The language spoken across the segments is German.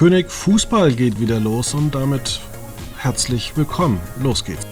König, Fußball geht wieder los und damit herzlich willkommen. Los geht's.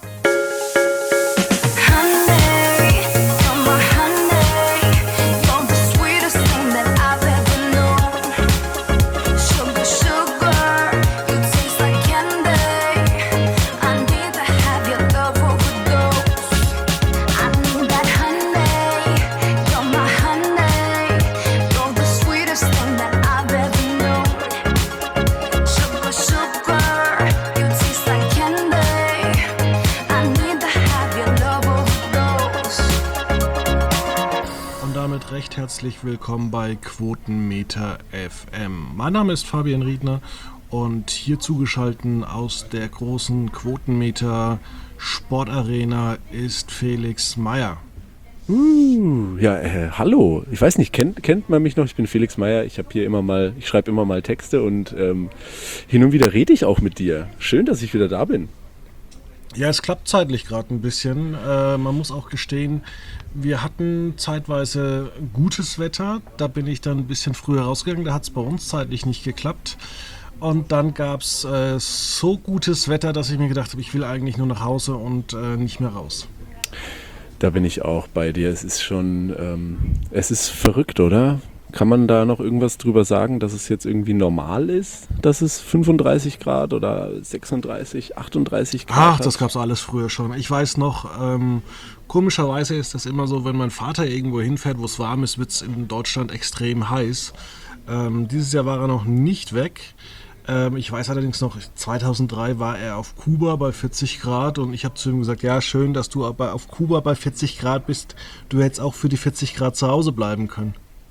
Recht herzlich willkommen bei Quotenmeter FM. Mein Name ist Fabian Riedner und hier zugeschaltet aus der großen Quotenmeter Sportarena ist Felix Meyer. Hallo. Ich weiß nicht, kennt man mich noch? Ich bin Felix Meyer. Ich schreibe immer mal Texte und hin und wieder rede ich auch mit dir. Schön, dass ich wieder da bin. Ja, es klappt zeitlich gerade ein bisschen. Man muss auch gestehen, wir hatten zeitweise gutes Wetter. Da bin ich dann ein bisschen früher rausgegangen. Da hat es bei uns zeitlich nicht geklappt. Und dann gab es so gutes Wetter, dass ich mir gedacht habe, ich will eigentlich nur nach Hause und nicht mehr raus. Da bin ich auch bei dir. Es ist schon, es ist verrückt, oder? Kann man da noch irgendwas drüber sagen, dass es jetzt irgendwie normal ist, dass es 35 Grad oder 36, 38 Grad Ach, das gab es alles früher schon. Ich weiß noch, komischerweise ist das immer so, wenn mein Vater irgendwo hinfährt, wo es warm ist, wird es in Deutschland extrem heiß. Dieses Jahr war er noch nicht weg. Ich weiß allerdings noch, 2003 war er auf Kuba bei 40 Grad und ich habe zu ihm gesagt, ja, schön, dass du aber auf Kuba bei 40 Grad bist. Du hättest auch für die 40 Grad zu Hause bleiben können.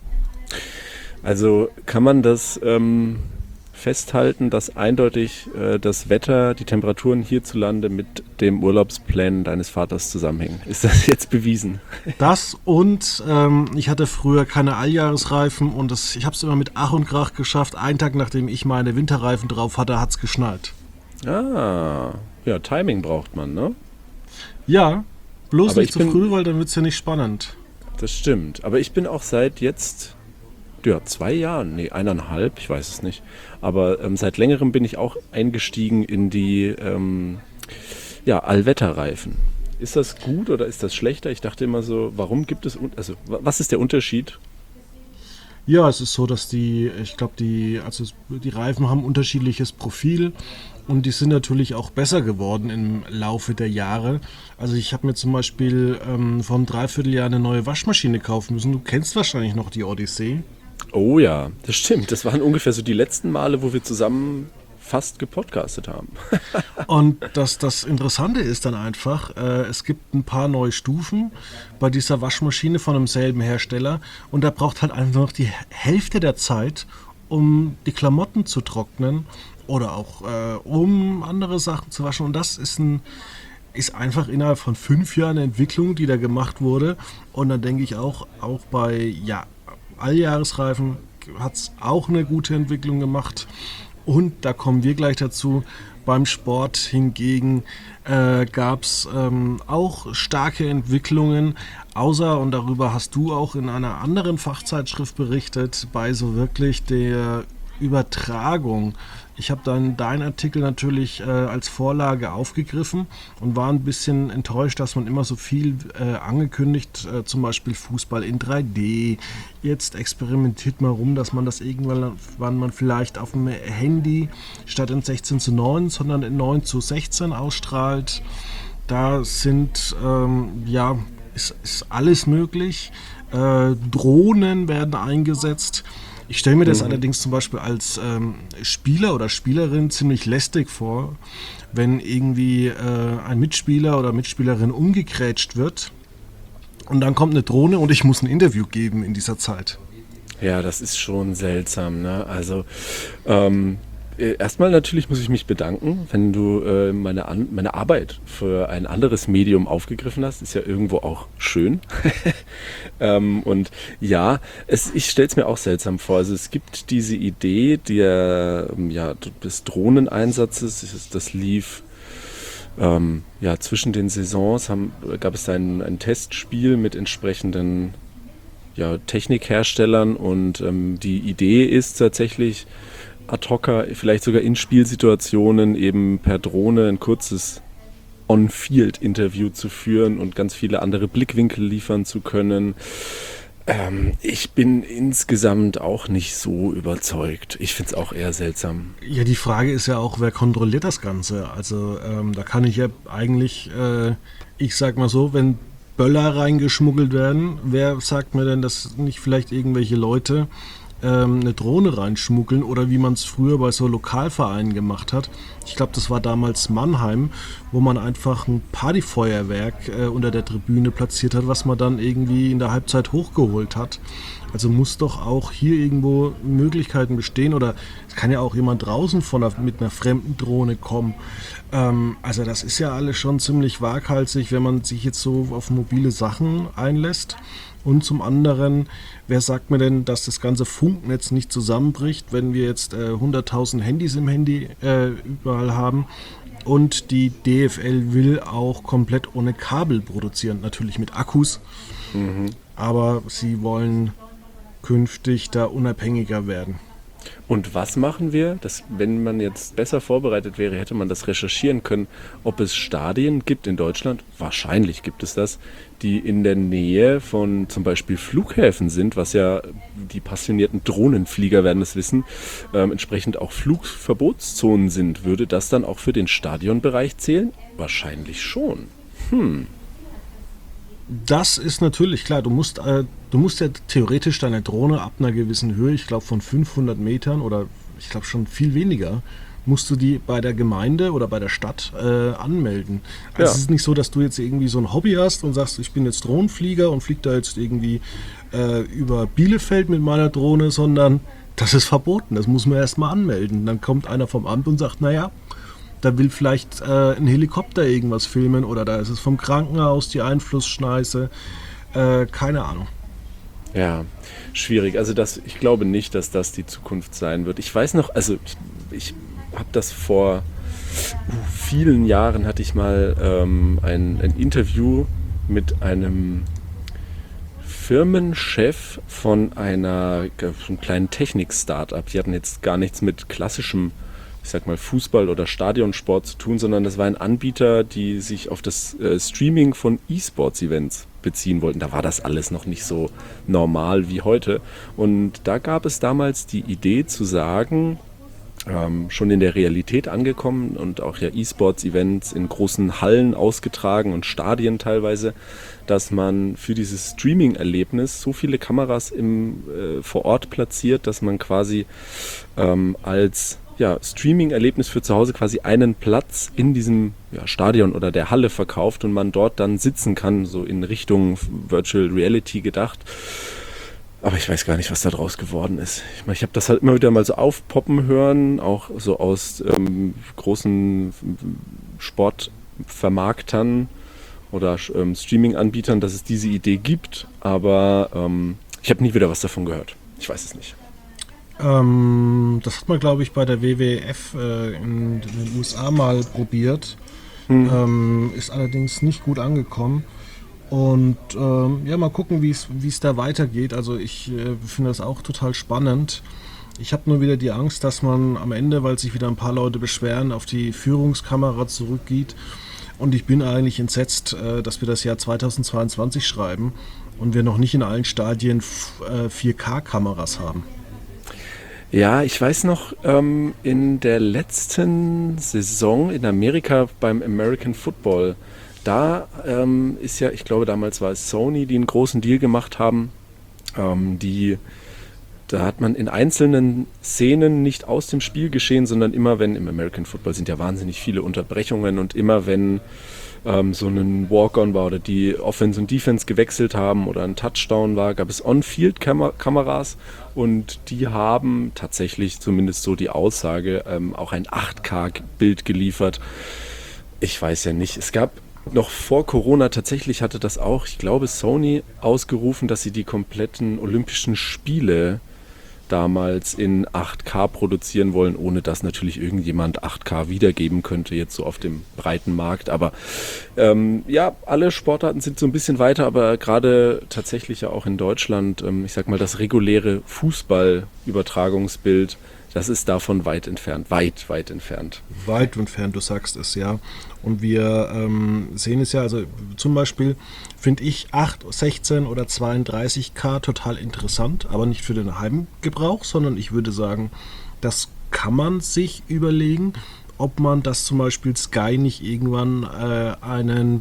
Also kann man das festhalten, dass eindeutig das Wetter, die Temperaturen hierzulande mit dem Urlaubsplänen deines Vaters zusammenhängen? Ist das jetzt bewiesen? Das und ich hatte früher keine Alljahresreifen und ich habe es immer mit Ach und Krach geschafft. Einen Tag, nachdem ich meine Winterreifen drauf hatte, hat es geschneit. Ah, ja, Timing braucht man, ne? Ja, bloß nicht zu früh, weil dann wird es ja nicht spannend. Das stimmt, aber ich bin auch seit jetzt... 2 Jahren, 1,5, ich weiß es nicht. Aber seit längerem bin ich auch eingestiegen in die Allwetterreifen. Ist das gut oder ist das schlechter? Ich dachte immer so, was ist der Unterschied? Ja, es ist so, dass die Reifen haben unterschiedliches Profil und die sind natürlich auch besser geworden im Laufe der Jahre. Also ich habe mir zum Beispiel vor einem Dreivierteljahr eine neue Waschmaschine kaufen müssen. Du kennst wahrscheinlich noch die Odyssee. Oh ja, das stimmt. Das waren ungefähr so die letzten Male, wo wir zusammen fast gepodcastet haben. Und das Interessante ist dann einfach, es gibt ein paar neue Stufen bei dieser Waschmaschine von demselben Hersteller und da braucht halt einfach noch die Hälfte der Zeit, um die Klamotten zu trocknen oder auch um andere Sachen zu waschen. Und das ist einfach innerhalb von 5 Jahren eine Entwicklung, die da gemacht wurde. Und dann denke ich auch bei Alljahresreifen hat es auch eine gute Entwicklung gemacht. Und da kommen wir gleich dazu. Beim Sport hingegen gab es auch starke Entwicklungen, außer, und darüber hast du auch in einer anderen Fachzeitschrift berichtet, bei so wirklich der Übertragung. Ich habe dann deinen Artikel natürlich als Vorlage aufgegriffen und war ein bisschen enttäuscht, dass man immer so viel angekündigt, zum Beispiel Fußball in 3D. Jetzt experimentiert man rum, dass man das irgendwann vielleicht auf dem Handy statt in 16:9, sondern in 9:16 ausstrahlt. Da ist alles möglich. Drohnen werden eingesetzt. Ich stelle mir das allerdings zum Beispiel als Spieler oder Spielerin ziemlich lästig vor, wenn irgendwie ein Mitspieler oder Mitspielerin umgegrätscht wird und dann kommt eine Drohne und ich muss ein Interview geben in dieser Zeit. Ja, das ist schon seltsam, ne? Also erstmal natürlich muss ich mich bedanken, wenn du meine Arbeit für ein anderes Medium aufgegriffen hast. Ist ja irgendwo auch schön. Und ja, ich stelle es mir auch seltsam vor. Also es gibt diese Idee des Drohneneinsatzes. Das lief zwischen den Saisons. Gab es ein Testspiel mit entsprechenden Technikherstellern und die Idee ist tatsächlich, Ad-Hocker, vielleicht sogar in Spielsituationen eben per Drohne ein kurzes On-Field-Interview zu führen und ganz viele andere Blickwinkel liefern zu können. Ich bin insgesamt auch nicht so überzeugt. Ich finde es auch eher seltsam. Ja, die Frage ist ja auch, wer kontrolliert das Ganze? Also da kann ich ja eigentlich, ich sag mal so, wenn Böller reingeschmuggelt werden, wer sagt mir denn, dass nicht vielleicht irgendwelche Leute eine Drohne reinschmuggeln oder wie man es früher bei so Lokalvereinen gemacht hat. Ich glaube, das war damals Mannheim, wo man einfach ein Partyfeuerwerk unter der Tribüne platziert hat, was man dann irgendwie in der Halbzeit hochgeholt hat. Also muss doch auch hier irgendwo Möglichkeiten bestehen oder es kann ja auch jemand draußen mit einer fremden Drohne kommen. Also das ist ja alles schon ziemlich waghalsig, wenn man sich jetzt so auf mobile Sachen einlässt. Und zum anderen, wer sagt mir denn, dass das ganze Funknetz nicht zusammenbricht, wenn wir jetzt 100.000 Handys im Handy überall haben? Und die DFL will auch komplett ohne Kabel produzieren, natürlich mit Akkus. Aber sie wollen künftig da unabhängiger werden. Und was machen wir? Wenn man jetzt besser vorbereitet wäre, hätte man das recherchieren können, ob es Stadien gibt in Deutschland, wahrscheinlich gibt es das, die in der Nähe von zum Beispiel Flughäfen sind, was ja die passionierten Drohnenflieger werden es wissen, entsprechend auch Flugverbotszonen sind. Würde das dann auch für den Stadionbereich zählen? Wahrscheinlich schon. Das ist natürlich klar, du musst ja theoretisch deine Drohne ab einer gewissen Höhe, ich glaube von 500 Metern oder ich glaube schon viel weniger, musst du die bei der Gemeinde oder bei der Stadt anmelden. Also Ja. es ist nicht so, dass du jetzt irgendwie so ein Hobby hast und sagst, ich bin jetzt Drohnenflieger und fliege da jetzt irgendwie über Bielefeld mit meiner Drohne, sondern das ist verboten, das muss man erstmal anmelden. Dann kommt einer vom Amt und sagt, naja, da will vielleicht ein Helikopter irgendwas filmen oder da ist es vom Krankenhaus die Einflussschneise. Keine Ahnung. Ja, schwierig. Also ich glaube nicht, dass das die Zukunft sein wird. Ich weiß noch, also ich habe das vor vielen Jahren hatte ich mal ein Interview mit einem Firmenchef von einem kleinen Technik-Startup. Die hatten jetzt gar nichts mit klassischem, ich sag mal, Fußball oder Stadionsport zu tun, sondern das war ein Anbieter, die sich auf das Streaming von E-Sports-Events beziehen wollten. Da war das alles noch nicht so normal wie heute. Und da gab es damals die Idee zu sagen, schon in der Realität angekommen und auch ja E-Sports-Events in großen Hallen ausgetragen und Stadien teilweise, dass man für dieses Streaming-Erlebnis so viele Kameras vor Ort platziert, dass man quasi als Streaming-Erlebnis für zu Hause quasi einen Platz in diesem Stadion oder der Halle verkauft und man dort dann sitzen kann, so in Richtung Virtual Reality gedacht. Aber ich weiß gar nicht, was da draus geworden ist. Ich habe das halt immer wieder mal so aufpoppen hören, auch so aus großen Sportvermarktern oder Streaming-Anbietern, dass es diese Idee gibt. Aber ich habe nie wieder was davon gehört. Ich weiß es nicht. Das hat man, glaube ich, bei der WWF in den USA mal probiert. Ist allerdings nicht gut angekommen. Und mal gucken, wie es da weitergeht. Also ich finde das auch total spannend. Ich habe nur wieder die Angst, dass man am Ende, weil sich wieder ein paar Leute beschweren, auf die Führungskamera zurückgeht. Und ich bin eigentlich entsetzt, dass wir das Jahr 2022 schreiben und wir noch nicht in allen Stadien 4K-Kameras haben. Ja, ich weiß noch, in der letzten Saison in Amerika beim American Football, da ist ja, ich glaube damals war es Sony, die einen großen Deal gemacht haben, da hat man in einzelnen Szenen nicht aus dem Spiel geschehen, sondern immer wenn, im American Football sind ja wahnsinnig viele Unterbrechungen und immer wenn so ein Walk-on war oder die Offense und Defense gewechselt haben oder ein Touchdown war, gab es On-Field-Kameras und die haben tatsächlich, zumindest so die Aussage, auch ein 8K-Bild geliefert. Ich weiß ja nicht, es gab noch vor Corona, tatsächlich hatte das auch, ich glaube, Sony ausgerufen, dass sie die kompletten Olympischen Spiele damals in 8K produzieren wollen, ohne dass natürlich irgendjemand 8K wiedergeben könnte, jetzt so auf dem breiten Markt. Aber alle Sportarten sind so ein bisschen weiter, aber gerade tatsächlich ja auch in Deutschland, ich sag mal, das reguläre Fußballübertragungsbild, das ist davon weit entfernt, weit entfernt. Weit entfernt, du sagst es, ja. Und wir sehen es ja, also zum Beispiel finde ich 8, 16 oder 32K total interessant, aber nicht für den Heimgebrauch, sondern ich würde sagen, das kann man sich überlegen, ob man das zum Beispiel Sky nicht irgendwann einen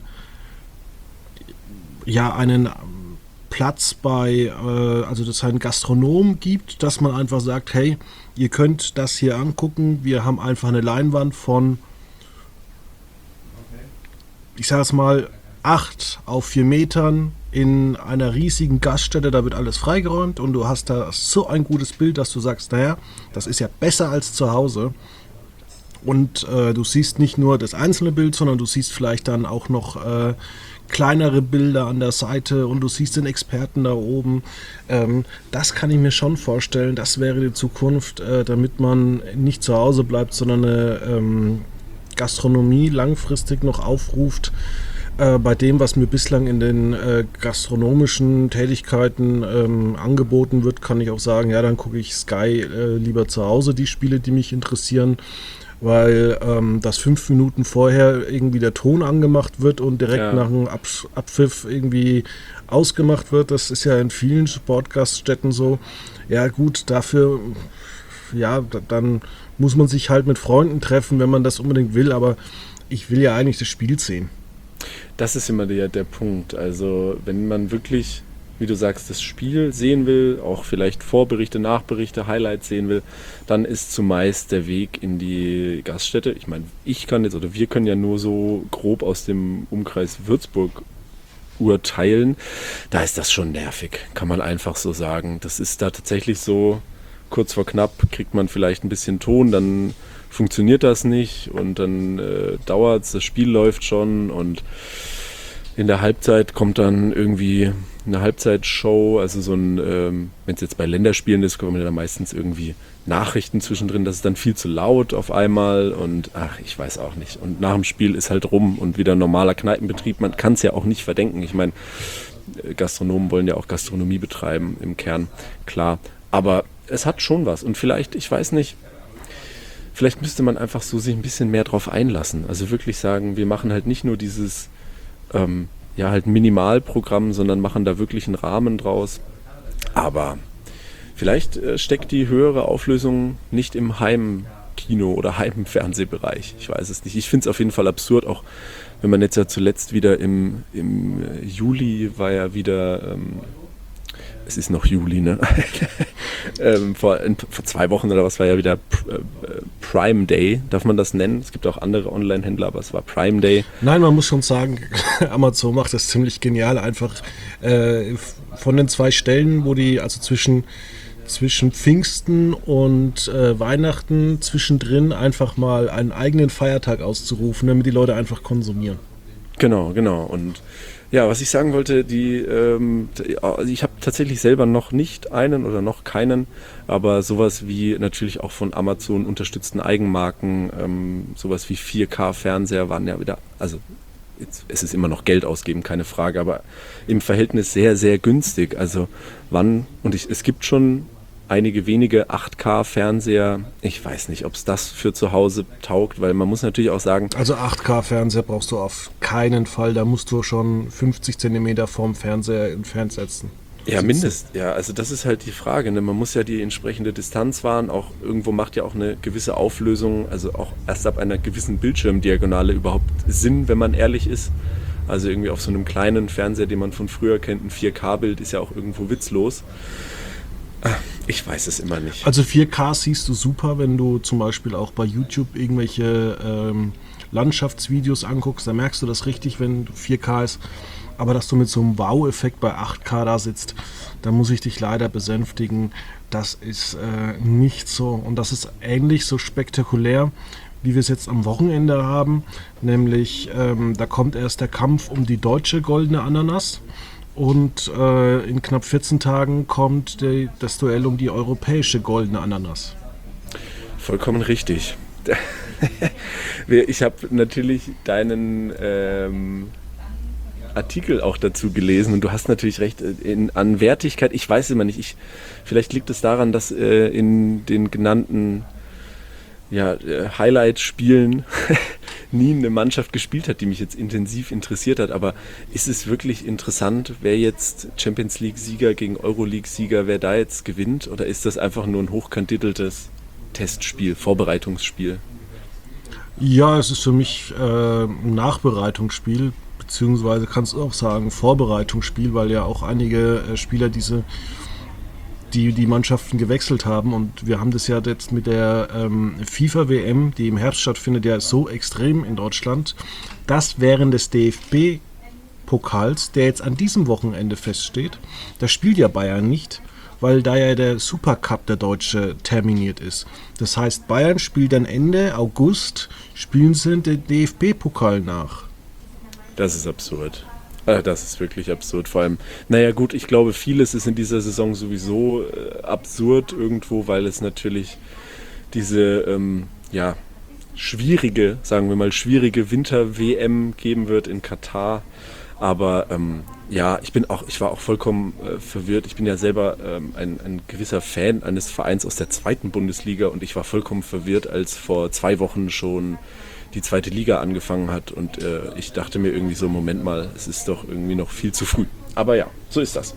Platz bei, also dass es einen Gastronom gibt, dass man einfach sagt, hey, ihr könnt das hier angucken, wir haben einfach eine Leinwand von, ich sage es mal, 8 auf 4 Metern in einer riesigen Gaststätte, da wird alles freigeräumt und du hast da so ein gutes Bild, dass du sagst, naja, das ist ja besser als zu Hause. Und du siehst nicht nur das einzelne Bild, sondern du siehst vielleicht dann auch noch kleinere Bilder an der Seite und du siehst den Experten da oben. Das kann ich mir schon vorstellen, das wäre die Zukunft, damit man nicht zu Hause bleibt, sondern eine Gastronomie langfristig noch aufruft. Bei dem, was mir bislang in den gastronomischen Tätigkeiten angeboten wird, kann ich auch sagen, ja, dann gucke ich Sky lieber zu Hause, die Spiele, die mich interessieren, weil dass 5 Minuten vorher irgendwie der Ton angemacht wird und direkt nach dem Abpfiff irgendwie ausgemacht wird. Das ist ja in vielen Sportgaststätten so. Ja gut, dafür, ja, dann muss man sich halt mit Freunden treffen, wenn man das unbedingt will, aber ich will ja eigentlich das Spiel sehen. Das ist immer der Punkt. Also wenn man wirklich, wie du sagst, das Spiel sehen will, auch vielleicht Vorberichte, Nachberichte, Highlights sehen will, dann ist zumeist der Weg in die Gaststätte. Ich meine, wir können ja nur so grob aus dem Umkreis Würzburg urteilen. Da ist das schon nervig, kann man einfach so sagen. Das ist da tatsächlich so, kurz vor knapp kriegt man vielleicht ein bisschen Ton, dann funktioniert das nicht und dann dauert es, das Spiel läuft schon und in der Halbzeit kommt dann irgendwie eine Halbzeitshow, also so ein, wenn es jetzt bei Länderspielen ist, kommen da meistens irgendwie Nachrichten zwischendrin, das ist dann viel zu laut auf einmal und ich weiß auch nicht. Und nach dem Spiel ist halt rum und wieder normaler Kneipenbetrieb, man kann es ja auch nicht verdenken. Ich meine, Gastronomen wollen ja auch Gastronomie betreiben im Kern, klar. Aber es hat schon was und vielleicht, ich weiß nicht, vielleicht müsste man einfach so sich ein bisschen mehr drauf einlassen. Also wirklich sagen, wir machen halt nicht nur dieses halt Minimalprogramm, sondern machen da wirklich einen Rahmen draus. Aber vielleicht steckt die höhere Auflösung nicht im Heimkino oder Heimfernsehbereich. Ich weiß es nicht. Ich finde es auf jeden Fall absurd, auch wenn man jetzt ja zuletzt wieder im Juli war ja wieder, es ist noch Juli, ne? Vor 2 Wochen oder was war ja wieder Prime Day, darf man das nennen? Es gibt auch andere Online-Händler, aber es war Prime Day. Nein, man muss schon sagen, Amazon macht das ziemlich genial, einfach von den 2 Stellen, wo die, also zwischen Pfingsten und Weihnachten zwischendrin einfach mal einen eigenen Feiertag auszurufen, damit die Leute einfach konsumieren. Genau. Und ja, was ich sagen wollte, ich habe tatsächlich selber noch nicht einen oder noch keinen, aber sowas wie natürlich auch von Amazon unterstützten Eigenmarken, sowas wie 4K-Fernseher waren ja wieder, also es ist immer noch Geld ausgeben, keine Frage, aber im Verhältnis sehr, sehr günstig. Also es gibt schon einige wenige 8K-Fernseher. Ich weiß nicht, ob es das für zu Hause taugt, weil man muss natürlich auch sagen... Also 8K-Fernseher brauchst du auf keinen Fall. Da musst du schon 50 cm vom Fernseher entfernt setzen. Ja, also das ist halt die Frage. Ne? Man muss ja die entsprechende Distanz wahren. Auch irgendwo macht ja auch eine gewisse Auflösung, also auch erst ab einer gewissen Bildschirmdiagonale überhaupt Sinn, wenn man ehrlich ist. Also irgendwie auf so einem kleinen Fernseher, den man von früher kennt, ein 4K-Bild ist ja auch irgendwo witzlos. Ich weiß es immer nicht. Also 4K siehst du super, wenn du zum Beispiel auch bei YouTube irgendwelche Landschaftsvideos anguckst, da merkst du das richtig, wenn 4K ist. Aber dass du mit so einem Wow-Effekt bei 8K da sitzt, da muss ich dich leider besänftigen, das ist nicht so. Und das ist ähnlich so spektakulär, wie wir es jetzt am Wochenende haben. Nämlich, da kommt erst der Kampf um die deutsche goldene Ananas. Und in knapp 14 Tagen kommt das Duell um die europäische goldene Ananas. Vollkommen richtig. Ich habe natürlich deinen Artikel auch dazu gelesen und du hast natürlich recht, an Wertigkeit, ich weiß immer nicht, vielleicht liegt es daran, dass in den genannten Highlight-Spielen nie eine Mannschaft gespielt hat, die mich jetzt intensiv interessiert hat, aber ist es wirklich interessant, wer jetzt Champions League-Sieger gegen Euroleague-Sieger, wer da jetzt gewinnt, oder ist das einfach nur ein hochkandidiertes Testspiel, Vorbereitungsspiel? Ja, es ist für mich ein Nachbereitungsspiel, beziehungsweise kannst du auch sagen Vorbereitungsspiel, weil ja auch einige Spieler die Mannschaften gewechselt haben, und wir haben das ja jetzt mit der FIFA-WM, die im Herbst stattfindet, ja so extrem in Deutschland, dass während des DFB-Pokals, der jetzt an diesem Wochenende feststeht, da spielt ja Bayern nicht, weil da ja der Supercup, der Deutsche, terminiert ist. Das heißt, Bayern spielt dann Ende August, spielen sie den DFB-Pokal nach. Das ist absurd. Das ist wirklich absurd. Vor allem, naja gut, ich glaube, vieles ist in dieser Saison sowieso absurd irgendwo, weil es natürlich diese schwierige Winter-WM geben wird in Katar. Aber ich war auch vollkommen verwirrt. Ich bin ja selber ein gewisser Fan eines Vereins aus der zweiten Bundesliga und ich war vollkommen verwirrt, als vor 2 Wochen schon die zweite Liga angefangen hat und ich dachte mir irgendwie so, Moment mal, es ist doch irgendwie noch viel zu früh. Aber ja, so ist das.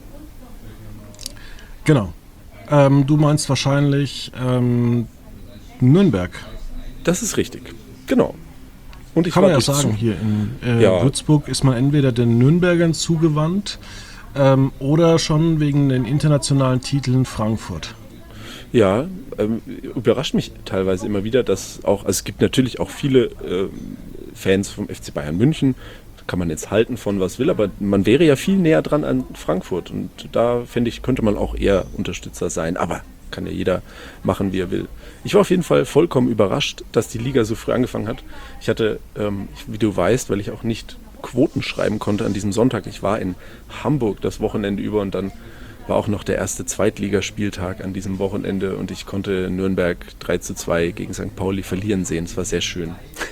Genau. Du meinst wahrscheinlich Nürnberg. Das ist richtig, genau. Und ich kann man ja sagen, hier in Würzburg ist man entweder den Nürnbergern zugewandt oder schon wegen den internationalen Titeln Frankfurt. Ja, überrascht mich teilweise immer wieder, dass auch, also es gibt natürlich auch viele Fans vom FC Bayern München, kann man jetzt halten von was will, aber man wäre ja viel näher dran an Frankfurt und da finde ich, könnte man auch eher Unterstützer sein, aber kann ja jeder machen, wie er will. Ich war auf jeden Fall vollkommen überrascht, dass die Liga so früh angefangen hat. Ich hatte, wie du weißt, weil ich auch nicht Quoten schreiben konnte an diesem Sonntag, ich war in Hamburg das Wochenende über und dann war auch noch der erste Zweitligaspieltag an diesem Wochenende und ich konnte Nürnberg 3:2 gegen St. Pauli verlieren sehen. Es war sehr schön.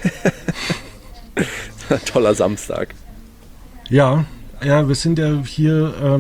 Ein toller Samstag. Ja, wir sind ja hier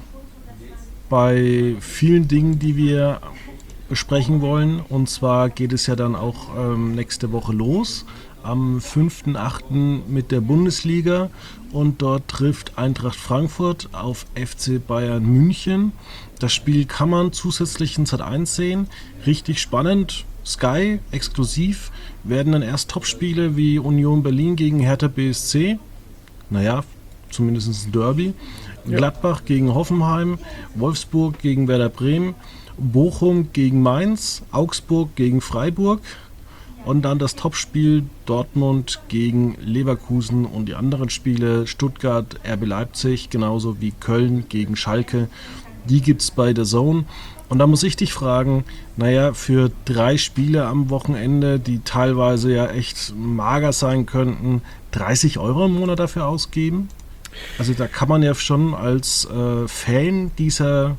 bei vielen Dingen, die wir besprechen wollen. Und zwar geht es ja dann auch nächste Woche los. Am 5.8. mit der Bundesliga und dort trifft Eintracht Frankfurt auf FC Bayern München. Das Spiel kann man zusätzlich in Sat.1 sehen. Richtig spannend. Sky exklusiv werden dann erst Topspiele wie Union Berlin gegen Hertha BSC. Naja, zumindest ein Derby. Ja. Gladbach gegen Hoffenheim, Wolfsburg gegen Werder Bremen, Bochum gegen Mainz, Augsburg gegen Freiburg. Und dann das Topspiel Dortmund gegen Leverkusen und die anderen Spiele Stuttgart, RB Leipzig, genauso wie Köln gegen Schalke. Die gibt es bei DAZN. Und da muss ich dich fragen, für 3 Spiele am Wochenende, die teilweise ja echt mager sein könnten, 30 € im Monat dafür ausgeben? Also da kann man ja schon als Fan dieser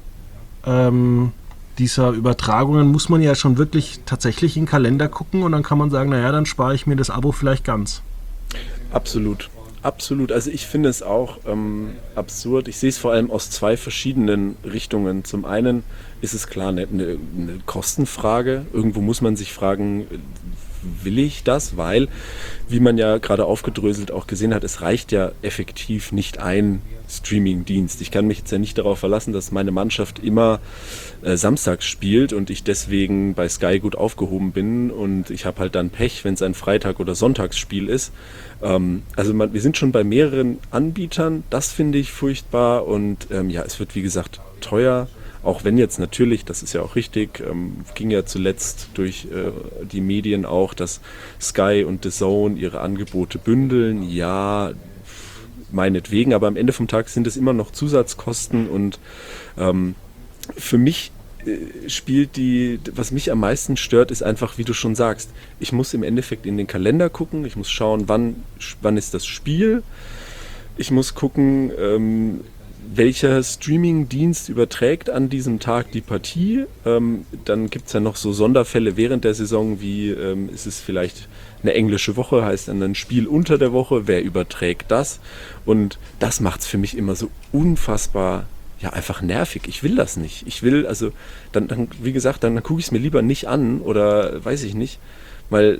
Übertragungen muss man ja schon wirklich tatsächlich in den Kalender gucken und dann kann man sagen, dann spare ich mir das Abo vielleicht ganz. Absolut. Also ich finde es auch absurd. Ich sehe es vor allem aus 2 verschiedenen Richtungen. Zum einen ist es klar eine Kostenfrage. Irgendwo muss man sich fragen, will ich das? Weil, wie man ja gerade aufgedröselt auch gesehen hat, es reicht ja effektiv nicht ein Streaming-Dienst. Ich kann mich jetzt ja nicht darauf verlassen, dass meine Mannschaft immer samstags spielt und ich deswegen bei Sky gut aufgehoben bin und ich habe halt dann Pech, wenn es ein Freitag- oder Sonntagsspiel ist. Wir sind schon bei mehreren Anbietern, das finde ich furchtbar und es wird wie gesagt teuer. Auch wenn jetzt natürlich, das ist ja auch richtig, ging ja zuletzt durch die Medien auch, dass Sky und DAZN ihre Angebote bündeln. Ja, meinetwegen, aber am Ende vom Tag sind es immer noch Zusatzkosten und für mich was mich am meisten stört, ist einfach, wie du schon sagst, ich muss im Endeffekt in den Kalender gucken, ich muss schauen, wann ist das Spiel, ich muss gucken, welcher Streaming-Dienst überträgt an diesem Tag die Partie. Dann gibt es ja noch so Sonderfälle während der Saison, wie ist es vielleicht eine englische Woche, heißt dann ein Spiel unter der Woche, wer überträgt das? Und das macht es für mich immer so unfassbar, ja, einfach nervig. Ich will das nicht. Ich will, also, dann wie gesagt, dann gucke ich es mir lieber nicht an oder weiß ich nicht, weil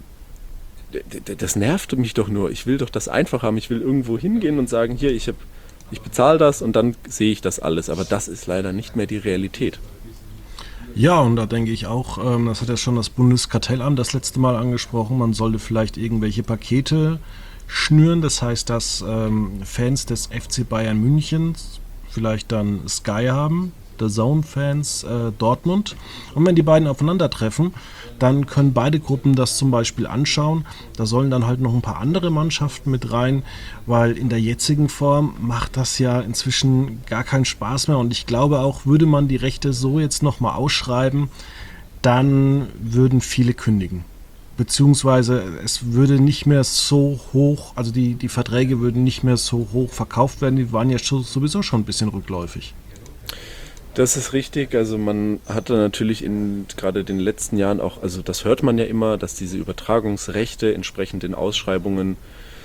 das nervt mich doch nur. Ich will doch das einfach haben. Ich will irgendwo hingehen und sagen, hier, ich bezahle das und dann sehe ich das alles. Aber das ist leider nicht mehr die Realität. Ja, und da denke ich auch, das hat ja schon das Bundeskartellamt das letzte Mal angesprochen, man sollte vielleicht irgendwelche Pakete schnüren. Das heißt, dass Fans des FC Bayern München vielleicht dann Sky haben, DAZN-Fans Dortmund. Und wenn die beiden aufeinandertreffen, dann können beide Gruppen das zum Beispiel anschauen. Da sollen dann halt noch ein paar andere Mannschaften mit rein, weil in der jetzigen Form macht das ja inzwischen gar keinen Spaß mehr. Und ich glaube auch, würde man die Rechte so jetzt nochmal ausschreiben, dann würden viele kündigen. Beziehungsweise es würde nicht mehr so hoch, also die Verträge würden nicht mehr so hoch verkauft werden. Die waren ja sowieso schon ein bisschen rückläufig. Das ist richtig, also man hatte natürlich in gerade den letzten Jahren auch, also das hört man ja immer, dass diese Übertragungsrechte entsprechend den Ausschreibungen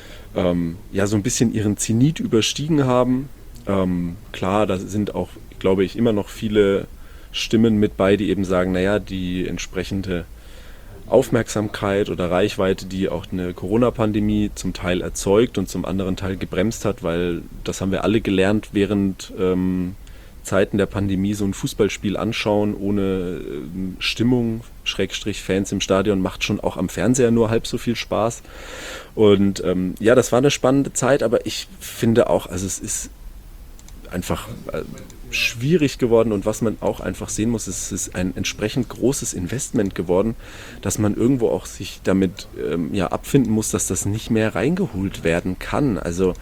ja so ein bisschen ihren Zenit überstiegen haben. Klar, da sind auch, glaube ich, immer noch viele Stimmen mit bei, die eben sagen, naja, die entsprechende Aufmerksamkeit oder Reichweite, die auch eine Corona-Pandemie zum Teil erzeugt und zum anderen Teil gebremst hat, weil das haben wir alle gelernt während Zeiten der Pandemie, so ein Fußballspiel anschauen ohne Stimmung, Schrägstrich Fans im Stadion, macht schon auch am Fernseher nur halb so viel Spaß. Und ja, das war eine spannende Zeit, aber ich finde auch, also es ist einfach schwierig geworden und was man auch einfach sehen muss, es ist ein entsprechend großes Investment geworden, dass man irgendwo auch sich damit ja, abfinden muss, dass das nicht mehr reingeholt werden kann. Also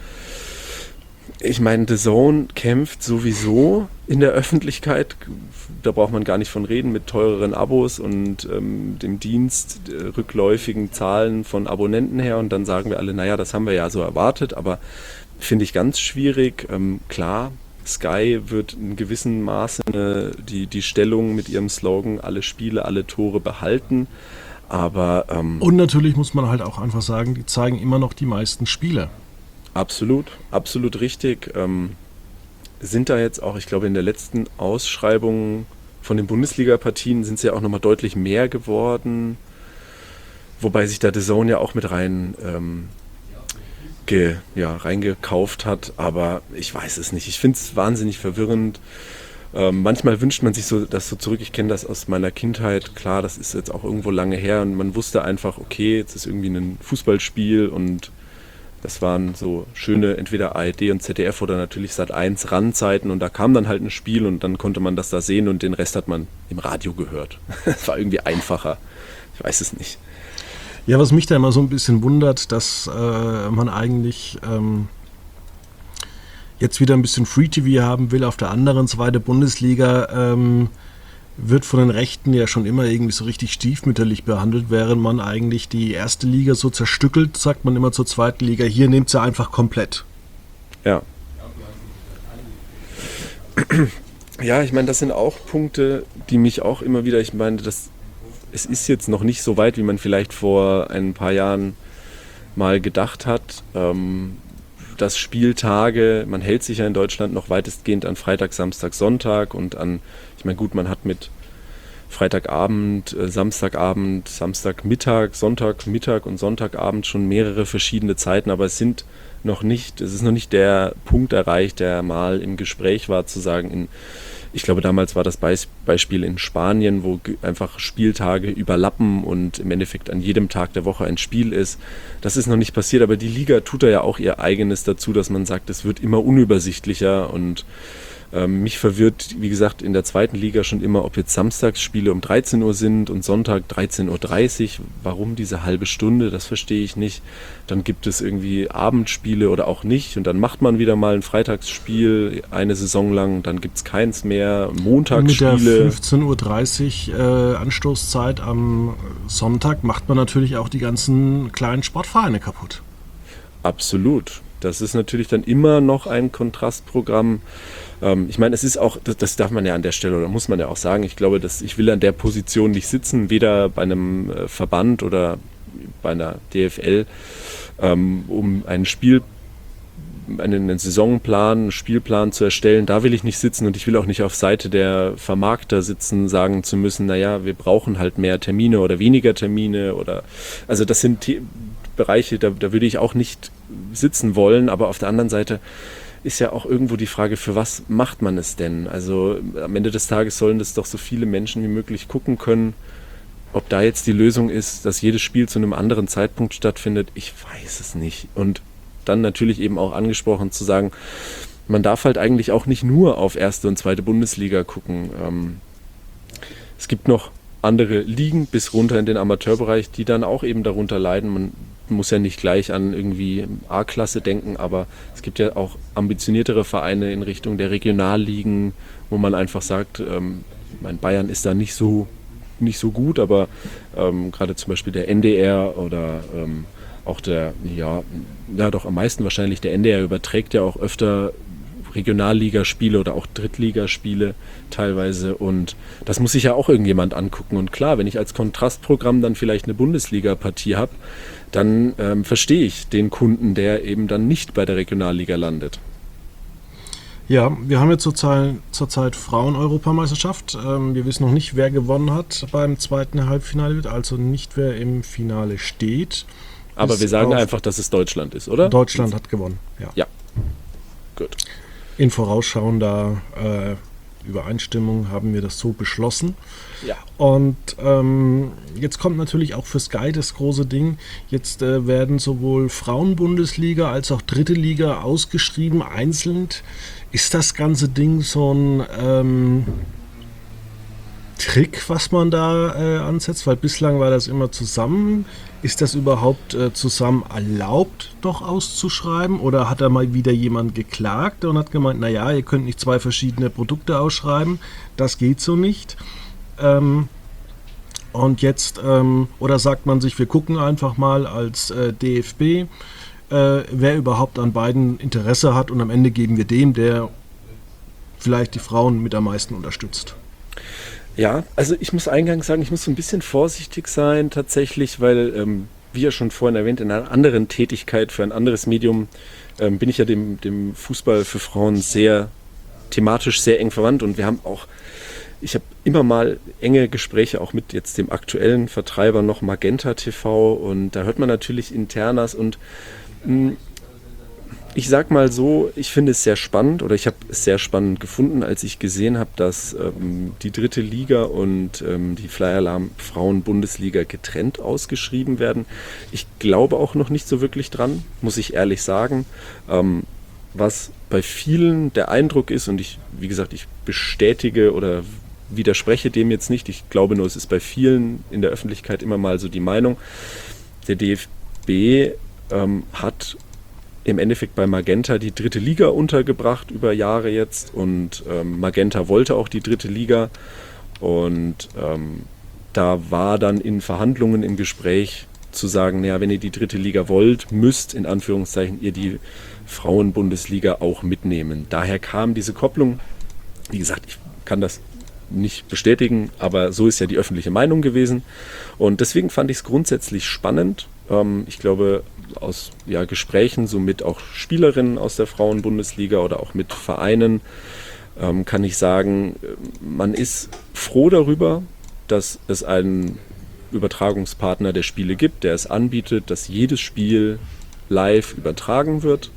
ich meine, DAZN kämpft sowieso in der Öffentlichkeit, da braucht man gar nicht von reden, mit teureren Abos und dem Dienst, rückläufigen Zahlen von Abonnenten her und dann sagen wir alle, naja, das haben wir ja so erwartet, aber finde ich ganz schwierig. Klar, Sky wird in gewissem Maße die Stellung mit ihrem Slogan, alle Spiele, alle Tore behalten, aber und natürlich muss man halt auch einfach sagen, die zeigen immer noch die meisten Spiele. absolut, absolut richtig. Sind da jetzt auch, ich glaube, in der letzten Ausschreibung von den Bundesliga-Partien sind es ja auch nochmal deutlich mehr geworden, wobei sich da DAZN ja auch mit reingekauft hat, aber ich weiß es nicht. Ich finde es wahnsinnig verwirrend. Manchmal wünscht man sich so das so zurück. Ich kenne das aus meiner Kindheit. Klar, das ist jetzt auch irgendwo lange her und man wusste einfach, okay, jetzt ist irgendwie ein Fußballspiel und das waren so schöne entweder ARD und ZDF oder natürlich Sat.1 Randzeiten und da kam dann halt ein Spiel und dann konnte man das da sehen und den Rest hat man im Radio gehört. Das war irgendwie einfacher. Ich weiß es nicht. Ja, was mich da immer so ein bisschen wundert, dass man eigentlich jetzt wieder ein bisschen Free-TV haben will. Auf der anderen Seite Bundesliga wird von den Rechten ja schon immer irgendwie so richtig stiefmütterlich behandelt, während man eigentlich die erste Liga so zerstückelt, sagt man immer zur zweiten Liga. Hier nehmt sie einfach komplett. Ja. Ja, ich meine, das sind auch Punkte, die mich auch immer wieder, ich meine, es ist jetzt noch nicht so weit, wie man vielleicht vor ein paar Jahren mal gedacht hat. Dass Spieltage, man hält sich ja in Deutschland noch weitestgehend an Freitag, Samstag, Sonntag und an, ich meine gut, man hat mit Freitagabend, Samstagabend, Samstagmittag, Sonntagmittag und Sonntagabend schon mehrere verschiedene Zeiten, aber es ist noch nicht der Punkt erreicht, der mal im Gespräch war, zu sagen, ich glaube, damals war das Beispiel in Spanien, wo einfach Spieltage überlappen und im Endeffekt an jedem Tag der Woche ein Spiel ist. Das ist noch nicht passiert, aber die Liga tut da ja auch ihr eigenes dazu, dass man sagt, es wird immer unübersichtlicher und mich verwirrt, wie gesagt, in der zweiten Liga schon immer, ob jetzt Samstagsspiele um 13 Uhr sind und Sonntag 13.30 Uhr. Warum diese halbe Stunde? Das verstehe ich nicht. Dann gibt es irgendwie Abendspiele oder auch nicht. Und dann macht man wieder mal ein Freitagsspiel eine Saison lang. Dann gibt es keins mehr. Montagsspiele. Mit der 15.30 Uhr Anstoßzeit am Sonntag macht man natürlich auch die ganzen kleinen Sportvereine kaputt. Absolut. Das ist natürlich dann immer noch ein Kontrastprogramm. Ich meine, es ist auch, das darf man ja an der Stelle oder muss man ja auch sagen, ich glaube, dass ich will an der Position nicht sitzen, weder bei einem Verband oder bei einer DFL, um einen Saisonplan, einen Spielplan zu erstellen. Da will ich nicht sitzen und ich will auch nicht auf Seite der Vermarkter sitzen, sagen zu müssen, naja, wir brauchen halt mehr Termine oder weniger Termine oder, also das sind Bereiche, da würde ich auch nicht sitzen wollen, aber auf der anderen Seite ist ja auch irgendwo die Frage, für was macht man es denn? Also am Ende des Tages sollen das doch so viele Menschen wie möglich gucken können. Ob da jetzt die Lösung ist, dass jedes Spiel zu einem anderen Zeitpunkt stattfindet, ich weiß es nicht. Und dann natürlich eben auch angesprochen zu sagen, man darf halt eigentlich auch nicht nur auf erste und zweite Bundesliga gucken. Es gibt noch andere Ligen bis runter in den Amateurbereich, die dann auch eben darunter leiden. Man muss ja nicht gleich an irgendwie A-Klasse denken, aber es gibt ja auch ambitioniertere Vereine in Richtung der Regionalligen, wo man einfach sagt, mein Bayern ist da nicht so gut, aber gerade zum Beispiel der NDR oder auch doch am meisten wahrscheinlich der NDR überträgt ja auch öfter Regionalligaspiele oder auch Drittligaspiele teilweise und das muss sich ja auch irgendjemand angucken und klar, wenn ich als Kontrastprogramm dann vielleicht eine Bundesliga-Partie habe, dann verstehe ich den Kunden, der eben dann nicht bei der Regionalliga landet. Ja, wir haben jetzt zurzeit Frauen-Europameisterschaft. Wir wissen noch nicht, wer gewonnen hat beim zweiten Halbfinale, also nicht wer im Finale steht. Aber wir sagen einfach, dass es Deutschland ist, oder? Deutschland hat gewonnen, ja. Ja, gut. In vorausschauender Übereinstimmung haben wir das so beschlossen. Ja. Und jetzt kommt natürlich auch für Sky das große Ding. Jetzt werden sowohl Frauen-Bundesliga als auch dritte Liga ausgeschrieben, einzeln. Ist das ganze Ding so ein Trick, was man da ansetzt? Weil bislang war das immer zusammen. Ist das überhaupt zusammen erlaubt, doch auszuschreiben? Oder hat da mal wieder jemand geklagt und hat gemeint, naja, ihr könnt nicht zwei verschiedene Produkte ausschreiben, das geht so nicht. Und jetzt, oder sagt man sich, wir gucken einfach mal als DFB, wer überhaupt an beiden Interesse hat und am Ende geben wir dem, der vielleicht die Frauen mit am meisten unterstützt. Ja, also ich muss eingangs sagen, ich muss so ein bisschen vorsichtig sein tatsächlich, weil, wie ja schon vorhin erwähnt, in einer anderen Tätigkeit für ein anderes Medium bin ich ja dem Fußball für Frauen thematisch sehr eng verwandt und ich habe immer mal enge Gespräche auch mit jetzt dem aktuellen Vertreiber noch Magenta TV und da hört man natürlich Internas und ich sag mal so, ich finde es sehr spannend oder ich habe es sehr spannend gefunden, als ich gesehen habe, dass die dritte Liga und die Flyer-Alarm Frauen-Bundesliga getrennt ausgeschrieben werden. Ich glaube auch noch nicht so wirklich dran, muss ich ehrlich sagen. Was bei vielen der Eindruck ist und wie gesagt, ich bestätige oder widerspreche dem jetzt nicht. Ich glaube nur, es ist bei vielen in der Öffentlichkeit immer mal so die Meinung, der DFB hat im Endeffekt bei Magenta die dritte Liga untergebracht über Jahre jetzt und Magenta wollte auch die dritte Liga und da war dann in Verhandlungen im Gespräch zu sagen, naja, wenn ihr die dritte Liga wollt, müsst in Anführungszeichen ihr die Frauen-Bundesliga auch mitnehmen. Daher kam diese Kopplung. Wie gesagt, ich kann das nicht bestätigen, aber so ist ja die öffentliche Meinung gewesen und deswegen fand ich es grundsätzlich spannend. Ich glaube, aus Gesprächen so mit auch Spielerinnen aus der Frauen-Bundesliga oder auch mit Vereinen kann ich sagen, man ist froh darüber, dass es einen Übertragungspartner der Spiele gibt, der es anbietet, dass jedes Spiel live übertragen wird.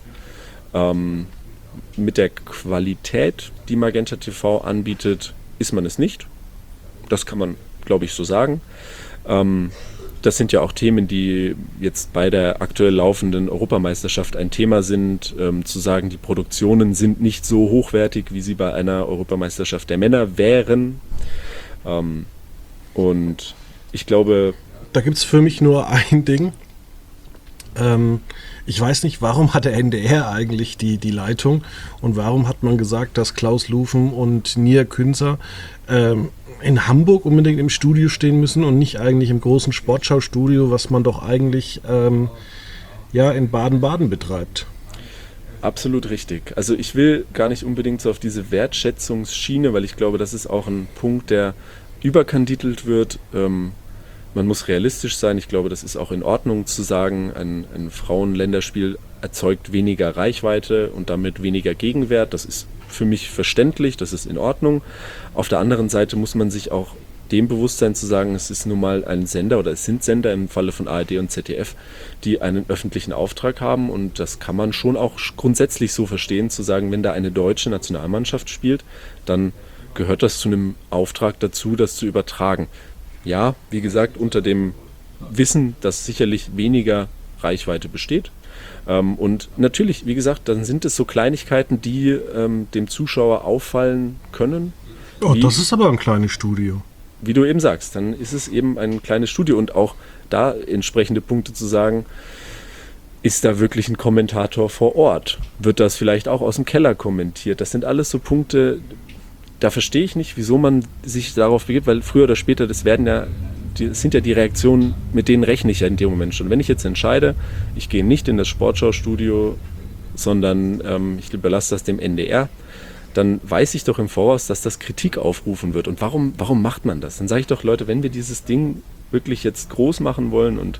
Mit der Qualität, die Magenta TV anbietet, ist man es nicht. Das kann man, glaube ich, so sagen. Das sind ja auch Themen, die jetzt bei der aktuell laufenden Europameisterschaft ein Thema sind, zu sagen, die Produktionen sind nicht so hochwertig, wie sie bei einer Europameisterschaft der Männer wären. Und ich glaube... Da gibt es für mich nur ein Ding. Ich weiß nicht, warum hat der NDR eigentlich die Leitung und warum hat man gesagt, dass Klaus Lufen und Nia Künzer in Hamburg unbedingt im Studio stehen müssen und nicht eigentlich im großen Sportschau-Studio, was man doch eigentlich in Baden-Baden betreibt. Absolut richtig. Also ich will gar nicht unbedingt so auf diese Wertschätzungsschiene, weil ich glaube, das ist auch ein Punkt, der überkandidelt wird. Man muss realistisch sein. Ich glaube, das ist auch in Ordnung zu sagen, ein Frauenländerspiel erzeugt weniger Reichweite und damit weniger Gegenwert. Das ist für mich verständlich, das ist in Ordnung. Auf der anderen Seite muss man sich auch dem Bewusstsein zu sagen, es ist nun mal ein Sender oder es sind Sender im Falle von ARD und ZDF, die einen öffentlichen Auftrag haben, und das kann man schon auch grundsätzlich so verstehen, zu sagen, wenn da eine deutsche Nationalmannschaft spielt, dann gehört das zu einem Auftrag dazu, das zu übertragen. Ja, wie gesagt, unter dem Wissen, dass sicherlich weniger Reichweite besteht. Und natürlich, wie gesagt, dann sind es so Kleinigkeiten, die dem Zuschauer auffallen können. Oh, das ist aber ein kleines Studio. Wie du eben sagst, dann ist es eben ein kleines Studio, und auch da entsprechende Punkte zu sagen, ist da wirklich ein Kommentator vor Ort? Wird das vielleicht auch aus dem Keller kommentiert? Das sind alles so Punkte, da verstehe ich nicht, wieso man sich darauf begibt, weil früher oder später, das sind ja die Reaktionen, mit denen rechne ich ja in dem Moment schon. Wenn ich jetzt entscheide, ich gehe nicht in das Sportschaustudio, sondern ich überlasse das dem NDR, dann weiß ich doch im Voraus, dass das Kritik aufrufen wird. Und warum macht man das? Dann sage ich doch, Leute, wenn wir dieses Ding wirklich jetzt groß machen wollen, und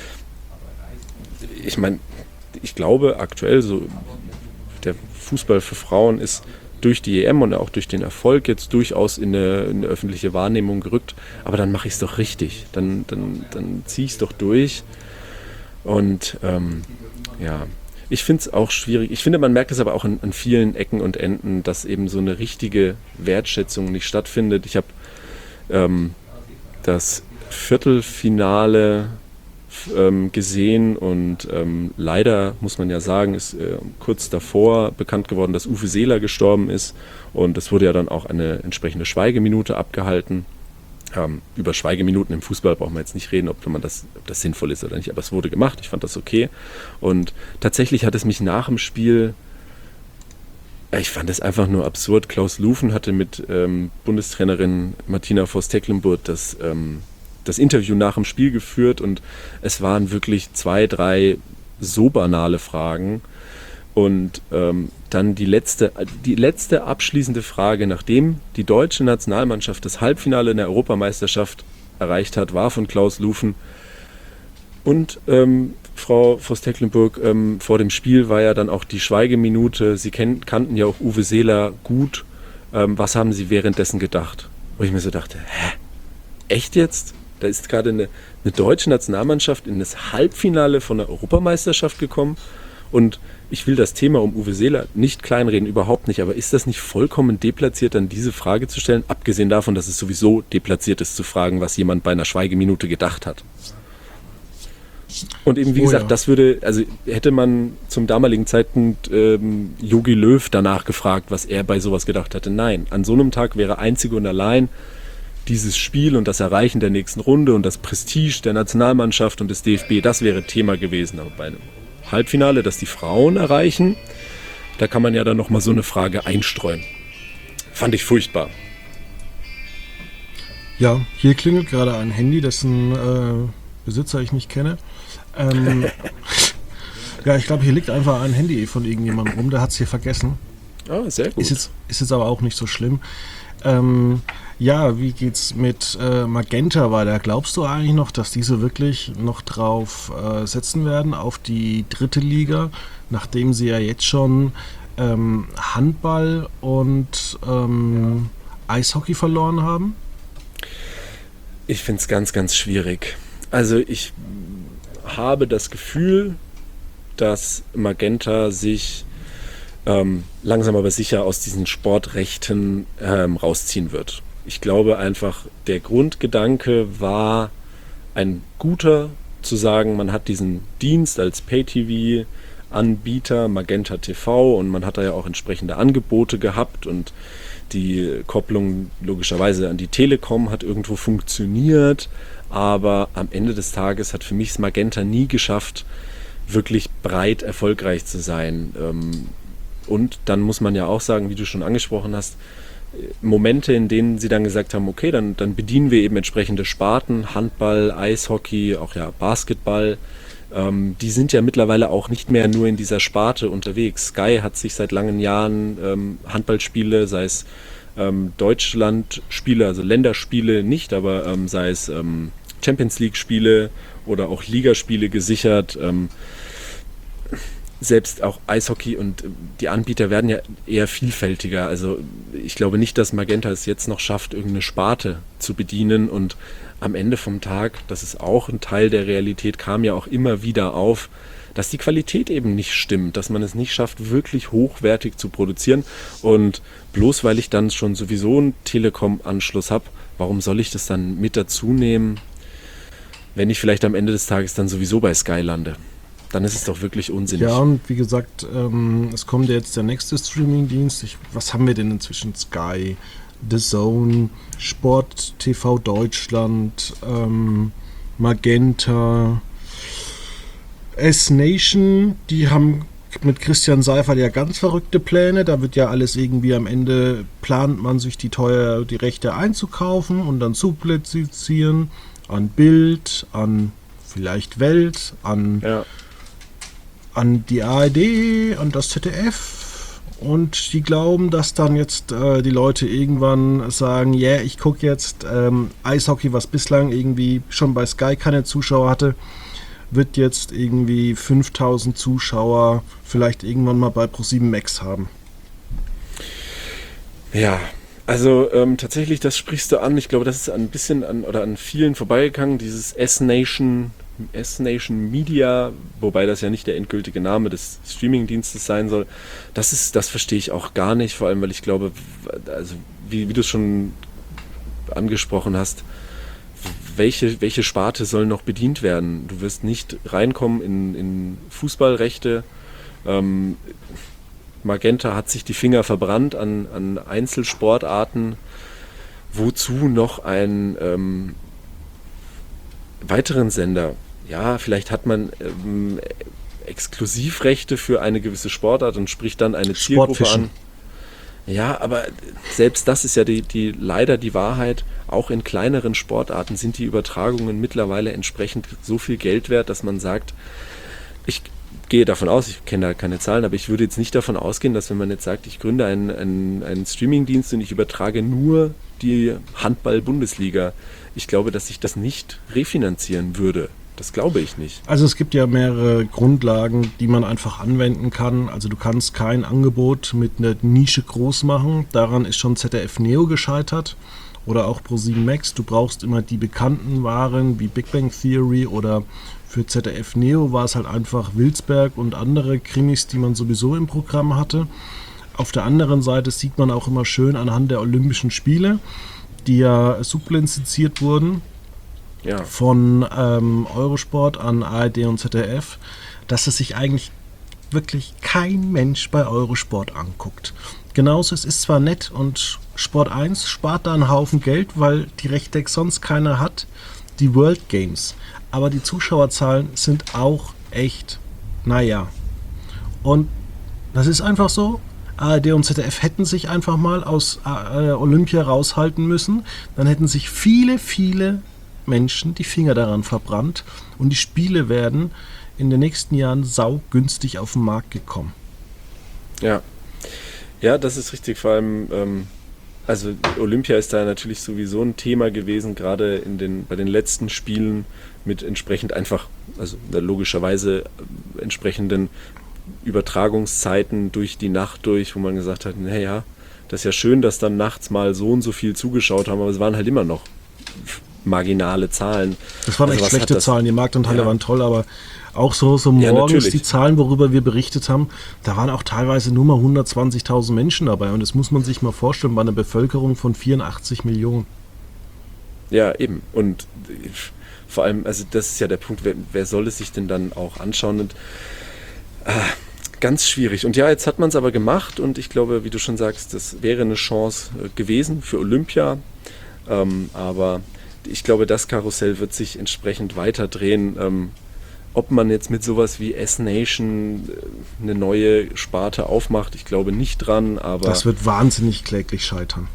ich meine, ich glaube aktuell so, der Fußball für Frauen ist durch die EM und auch durch den Erfolg jetzt durchaus in eine öffentliche Wahrnehmung gerückt, aber dann mache ich es doch richtig. Dann ziehe ich es doch durch. Und ja, ich finde es auch schwierig. Ich finde, man merkt es aber auch an vielen Ecken und Enden, dass eben so eine richtige Wertschätzung nicht stattfindet. Ich habe das Viertelfinale gesehen, und leider muss man ja sagen, ist kurz davor bekannt geworden, dass Uwe Seeler gestorben ist, und es wurde ja dann auch eine entsprechende Schweigeminute abgehalten. Über Schweigeminuten im Fußball brauchen wir jetzt nicht reden, ob das sinnvoll ist oder nicht, aber es wurde gemacht, ich fand das okay. Und tatsächlich hat es mich nach dem Spiel, ich fand es einfach nur absurd. Klaus Lufen hatte mit Bundestrainerin Martina Voss-Tecklenburg das Interview nach dem Spiel geführt, und es waren wirklich 2, 3 so banale Fragen. Und dann die letzte abschließende Frage, nachdem die deutsche Nationalmannschaft das Halbfinale in der Europameisterschaft erreicht hat, war von Klaus Lufen. Und Frau Voss-Tecklenburg, vor dem Spiel war ja dann auch die Schweigeminute. Sie kannten ja auch Uwe Seeler gut. Was haben Sie währenddessen gedacht? Wo ich mir so dachte, echt jetzt? Da ist gerade eine deutsche Nationalmannschaft in das Halbfinale von der Europameisterschaft gekommen, und ich will das Thema um Uwe Seeler nicht kleinreden, überhaupt nicht, aber ist das nicht vollkommen deplatziert, dann diese Frage zu stellen, abgesehen davon, dass es sowieso deplatziert ist, zu fragen, was jemand bei einer Schweigeminute gedacht hat? Und eben, wie gesagt, das hätte man zum damaligen Zeitpunkt Jogi Löw danach gefragt, was er bei sowas gedacht hatte. Nein, an so einem Tag wäre einzig und allein dieses Spiel und das Erreichen der nächsten Runde und das Prestige der Nationalmannschaft und des DFB, das wäre Thema gewesen. Aber bei einem Halbfinale, das die Frauen erreichen, da kann man ja dann nochmal so eine Frage einstreuen. Fand ich furchtbar. Ja, hier klingelt gerade ein Handy, dessen Besitzer ich nicht kenne. Ja, ich glaube, hier liegt einfach ein Handy von irgendjemandem rum, der hat es hier vergessen. Ah, sehr gut. Ist jetzt aber auch nicht so schlimm. Ja, wie geht's mit Magenta weiter? Glaubst du eigentlich noch, dass diese wirklich noch drauf setzen werden, auf die 3. Liga, nachdem sie ja jetzt schon Handball und Eishockey verloren haben? Ich finde es ganz, ganz schwierig. Also ich habe das Gefühl, dass Magenta sich langsam aber sicher aus diesen Sportrechten rausziehen wird. Ich glaube einfach, der Grundgedanke war ein guter, zu sagen, man hat diesen Dienst als Pay-TV-Anbieter, Magenta TV, und man hat da ja auch entsprechende Angebote gehabt, und die Kopplung logischerweise an die Telekom hat irgendwo funktioniert, aber am Ende des Tages hat für mich Magenta nie geschafft, wirklich breit erfolgreich zu sein. Und dann muss man ja auch sagen, wie du schon angesprochen hast, Momente, in denen sie dann gesagt haben, okay, dann bedienen wir eben entsprechende Sparten, Handball, Eishockey, auch ja Basketball, Die sind ja mittlerweile auch nicht mehr nur in dieser Sparte unterwegs. Sky hat sich seit langen Jahren Handballspiele, sei es Deutschlandspiele, also Länderspiele nicht, aber sei es Champions League-Spiele oder auch Ligaspiele gesichert. Selbst auch Eishockey und die Anbieter werden ja eher vielfältiger. Also ich glaube nicht, dass Magenta es jetzt noch schafft, irgendeine Sparte zu bedienen, und am Ende vom Tag, das ist auch ein Teil der Realität, kam ja auch immer wieder auf, dass die Qualität eben nicht stimmt, dass man es nicht schafft, wirklich hochwertig zu produzieren, und bloß weil ich dann schon sowieso einen Telekom-Anschluss habe, warum soll ich das dann mit dazu nehmen, wenn ich vielleicht am Ende des Tages dann sowieso bei Sky lande? Dann ist es doch wirklich unsinnig. Ja, und wie gesagt, es kommt ja jetzt der nächste Streaming-Dienst. Was haben wir denn inzwischen? Sky, The Zone, Sport TV Deutschland, Magenta, S-Nation. Die haben mit Christian Seifert ja ganz verrückte Pläne. Da wird ja alles irgendwie am Ende, plant man sich die Rechte einzukaufen und dann zu publizieren an Bild, an vielleicht Welt, an die ARD, an das ZDF, und die glauben, dass dann jetzt die Leute irgendwann sagen, ich gucke jetzt Eishockey, was bislang irgendwie schon bei Sky keine Zuschauer hatte, wird jetzt irgendwie 5000 Zuschauer vielleicht irgendwann mal bei ProSieben Max haben. Ja, also tatsächlich, das sprichst du an. Ich glaube, das ist ein bisschen an vielen vorbeigegangen, dieses S-Nation Media, wobei das ja nicht der endgültige Name des Streamingdienstes sein soll. Das verstehe ich auch gar nicht, vor allem, weil ich glaube, also wie du es schon angesprochen hast, welche Sparte soll noch bedient werden? Du wirst nicht reinkommen in Fußballrechte. Magenta hat sich die Finger verbrannt an Einzelsportarten. Wozu noch einen weiteren Sender? Ja, vielleicht hat man Exklusivrechte für eine gewisse Sportart und spricht dann eine Zielgruppe an. Ja, aber selbst das ist ja leider die Wahrheit. Auch in kleineren Sportarten sind die Übertragungen mittlerweile entsprechend so viel Geld wert, dass man sagt, ich gehe davon aus, ich kenne da keine Zahlen, aber ich würde jetzt nicht davon ausgehen, dass, wenn man jetzt sagt, ich gründe einen Streamingdienst und ich übertrage nur die Handball-Bundesliga, ich glaube, dass sich das nicht refinanzieren würde. Das glaube ich nicht. Also es gibt ja mehrere Grundlagen, die man einfach anwenden kann. Also du kannst kein Angebot mit einer Nische groß machen. Daran ist schon ZDF Neo gescheitert oder auch ProSieben Max. Du brauchst immer die bekannten Waren wie Big Bang Theory, oder für ZDF Neo war es halt einfach Wilsberg und andere Krimis, die man sowieso im Programm hatte. Auf der anderen Seite sieht man auch immer schön anhand der Olympischen Spiele, die ja sublizenziert wurden, von Eurosport an ARD und ZDF, dass es sich eigentlich wirklich kein Mensch bei Eurosport anguckt. Genauso, es ist zwar nett und Sport 1 spart da einen Haufen Geld, weil die Rechte sonst keiner hat, die World Games. Aber die Zuschauerzahlen sind auch echt, Und das ist einfach so. ARD und ZDF hätten sich einfach mal aus Olympia raushalten müssen. Dann hätten sich viele, viele Menschen die Finger daran verbrannt und die Spiele werden in den nächsten Jahren saugünstig auf den Markt gekommen. Ja, das ist richtig. Vor allem, also Olympia ist da natürlich sowieso ein Thema gewesen, gerade bei den letzten Spielen mit entsprechend einfach, also logischerweise entsprechenden Übertragungszeiten durch die Nacht durch, wo man gesagt hat, naja, das ist ja schön, dass dann nachts mal so und so viel zugeschaut haben, aber es waren halt immer noch marginale Zahlen. Das waren echt schlechte Zahlen, die Marktanteile waren toll, aber auch so morgens die Zahlen, worüber wir berichtet haben, da waren auch teilweise nur mal 120.000 Menschen dabei, und das muss man sich mal vorstellen bei einer Bevölkerung von 84 Millionen. Ja, eben. Und vor allem, also das ist ja der Punkt, wer soll es sich denn dann auch anschauen? Und ganz schwierig. Und ja, jetzt hat man es aber gemacht, und ich glaube, wie du schon sagst, das wäre eine Chance gewesen für Olympia, aber ich glaube, das Karussell wird sich entsprechend weiter drehen. Ob man jetzt mit sowas wie S-Nation eine neue Sparte aufmacht, ich glaube nicht dran, aber... Das wird wahnsinnig kläglich scheitern.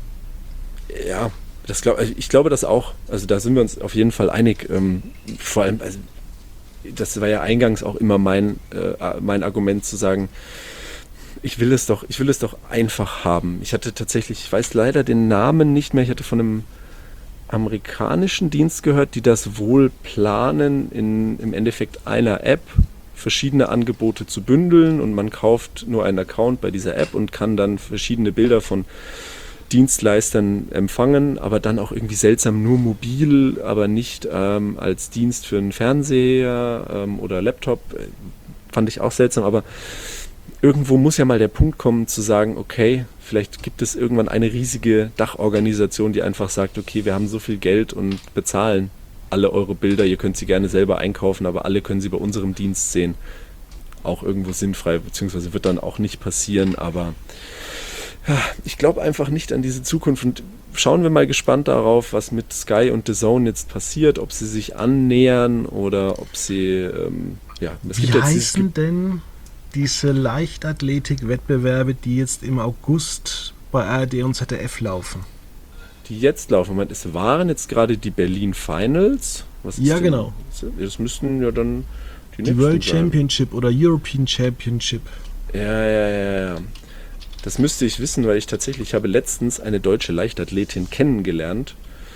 Ja, ich glaube das auch. Also da sind wir uns auf jeden Fall einig. Vor allem, also das war ja eingangs auch immer mein Argument zu sagen, ich will es doch einfach haben. Ich hatte tatsächlich, ich weiß leider den Namen nicht mehr, ich hatte von einem amerikanischen Dienst gehört, die das wohl planen, im Endeffekt einer App verschiedene Angebote zu bündeln, und man kauft nur einen Account bei dieser App und kann dann verschiedene Bilder von Dienstleistern empfangen, aber dann auch irgendwie seltsam nur mobil, aber nicht als Dienst für einen Fernseher oder Laptop. Fand ich auch seltsam, aber irgendwo muss ja mal der Punkt kommen zu sagen, okay, vielleicht gibt es irgendwann eine riesige Dachorganisation, die einfach sagt, okay, wir haben so viel Geld und bezahlen alle eure Bilder, ihr könnt sie gerne selber einkaufen, aber alle können sie bei unserem Dienst sehen. Auch irgendwo sinnfrei, beziehungsweise wird dann auch nicht passieren, aber ja, ich glaube einfach nicht an diese Zukunft, und schauen wir mal gespannt darauf, was mit Sky und DAZN jetzt passiert, ob sie sich annähern oder ob sie, es Wie gibt jetzt heißen denn diese Leichtathletik-Wettbewerbe, die jetzt im August bei ARD und ZDF laufen? die jetzt laufen. Moment, es waren jetzt gerade die Berlin Finals. Was ist Ja, denn? genau. Das müssten ja dann Die nächsten World sein. Championship oder European Championship. Ja. Das müsste ich wissen, weil ich habe letztens eine deutsche Leichtathletin kennengelernt,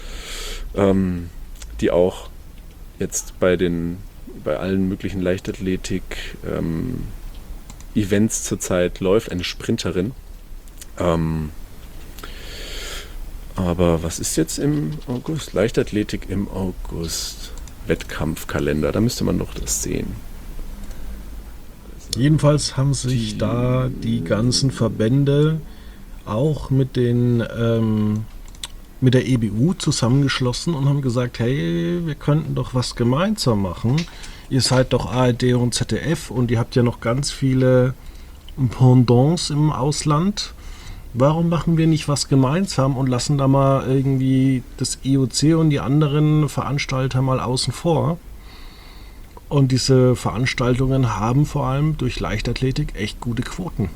die auch jetzt bei allen möglichen Leichtathletik-Events zurzeit läuft, eine Sprinterin. Aber was ist jetzt im August? Leichtathletik im August. Wettkampfkalender, da müsste man doch das sehen. Jedenfalls haben sich da die ganzen Verbände auch mit der EBU zusammengeschlossen und haben gesagt, hey, wir könnten doch was gemeinsam machen. Ihr seid doch ARD und ZDF und ihr habt ja noch ganz viele Pendants im Ausland. Warum machen wir nicht was gemeinsam und lassen da mal irgendwie das IOC und die anderen Veranstalter mal außen vor? Und diese Veranstaltungen haben vor allem durch Leichtathletik echt gute Quoten.